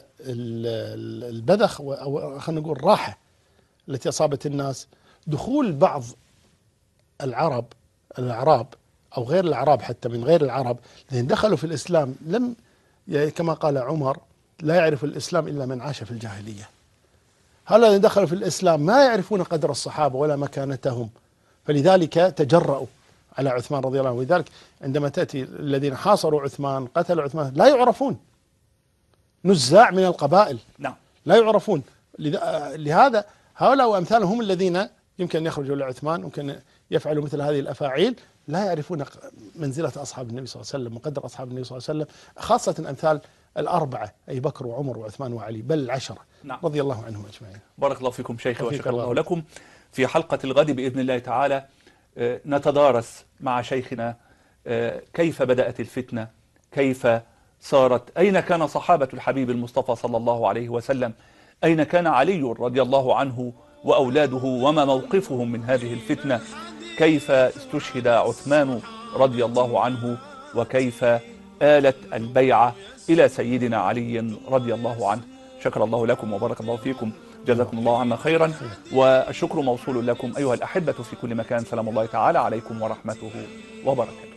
البذخ أو خلينا نقول الراحة التي أصابت الناس، دخول بعض العرب الأعراب أو غير الأعراب حتى من غير العرب الذين دخلوا في الإسلام لم كما قال عمر لا يعرف الإسلام إلا من عاش في الجاهلية. هؤلاء الذين دخلوا في الإسلام ما يعرفون قدر الصحابة ولا مكانتهم، فلذلك تجرؤوا على عثمان رضي الله عنه. ولذلك عندما تأتي الذين حاصروا عثمان قتلوا عثمان لا يعرفون، نزاع من القبائل نعم لا يعرفون. لهذا هؤلاء وأمثالهم هم الذين يمكن أن يخرجوا لعثمان، يمكن يفعلوا مثل هذه الأفاعيل، لا يعرفون منزلة أصحاب النبي صلى الله عليه وسلم وقدر أصحاب النبي صلى الله عليه وسلم، خاصة أمثال الأربعة أي بكر وعمر وعثمان وعلي، بل العشرة نعم. رضي الله عنهم أجمعين. بارك الله فيكم شيخي وشكر الله, الله لكم. في حلقة الغد بإذن الله تعالى نتدارس مع شيخنا كيف بدأت الفتنة، كيف صارت، أين كان صحابة الحبيب المصطفى صلى الله عليه وسلم، أين كان علي رضي الله عنه وأولاده وما موقفهم من هذه الفتنة، كيف استشهد عثمان رضي الله عنه، وكيف آلت البيعة إلى سيدنا علي رضي الله عنه. شكر الله لكم وبارك الله فيكم، جزاكم الله عنا خيرا، والشكر موصول لكم أيها الأحبة في كل مكان. سلام الله تعالى عليكم ورحمته وبركاته.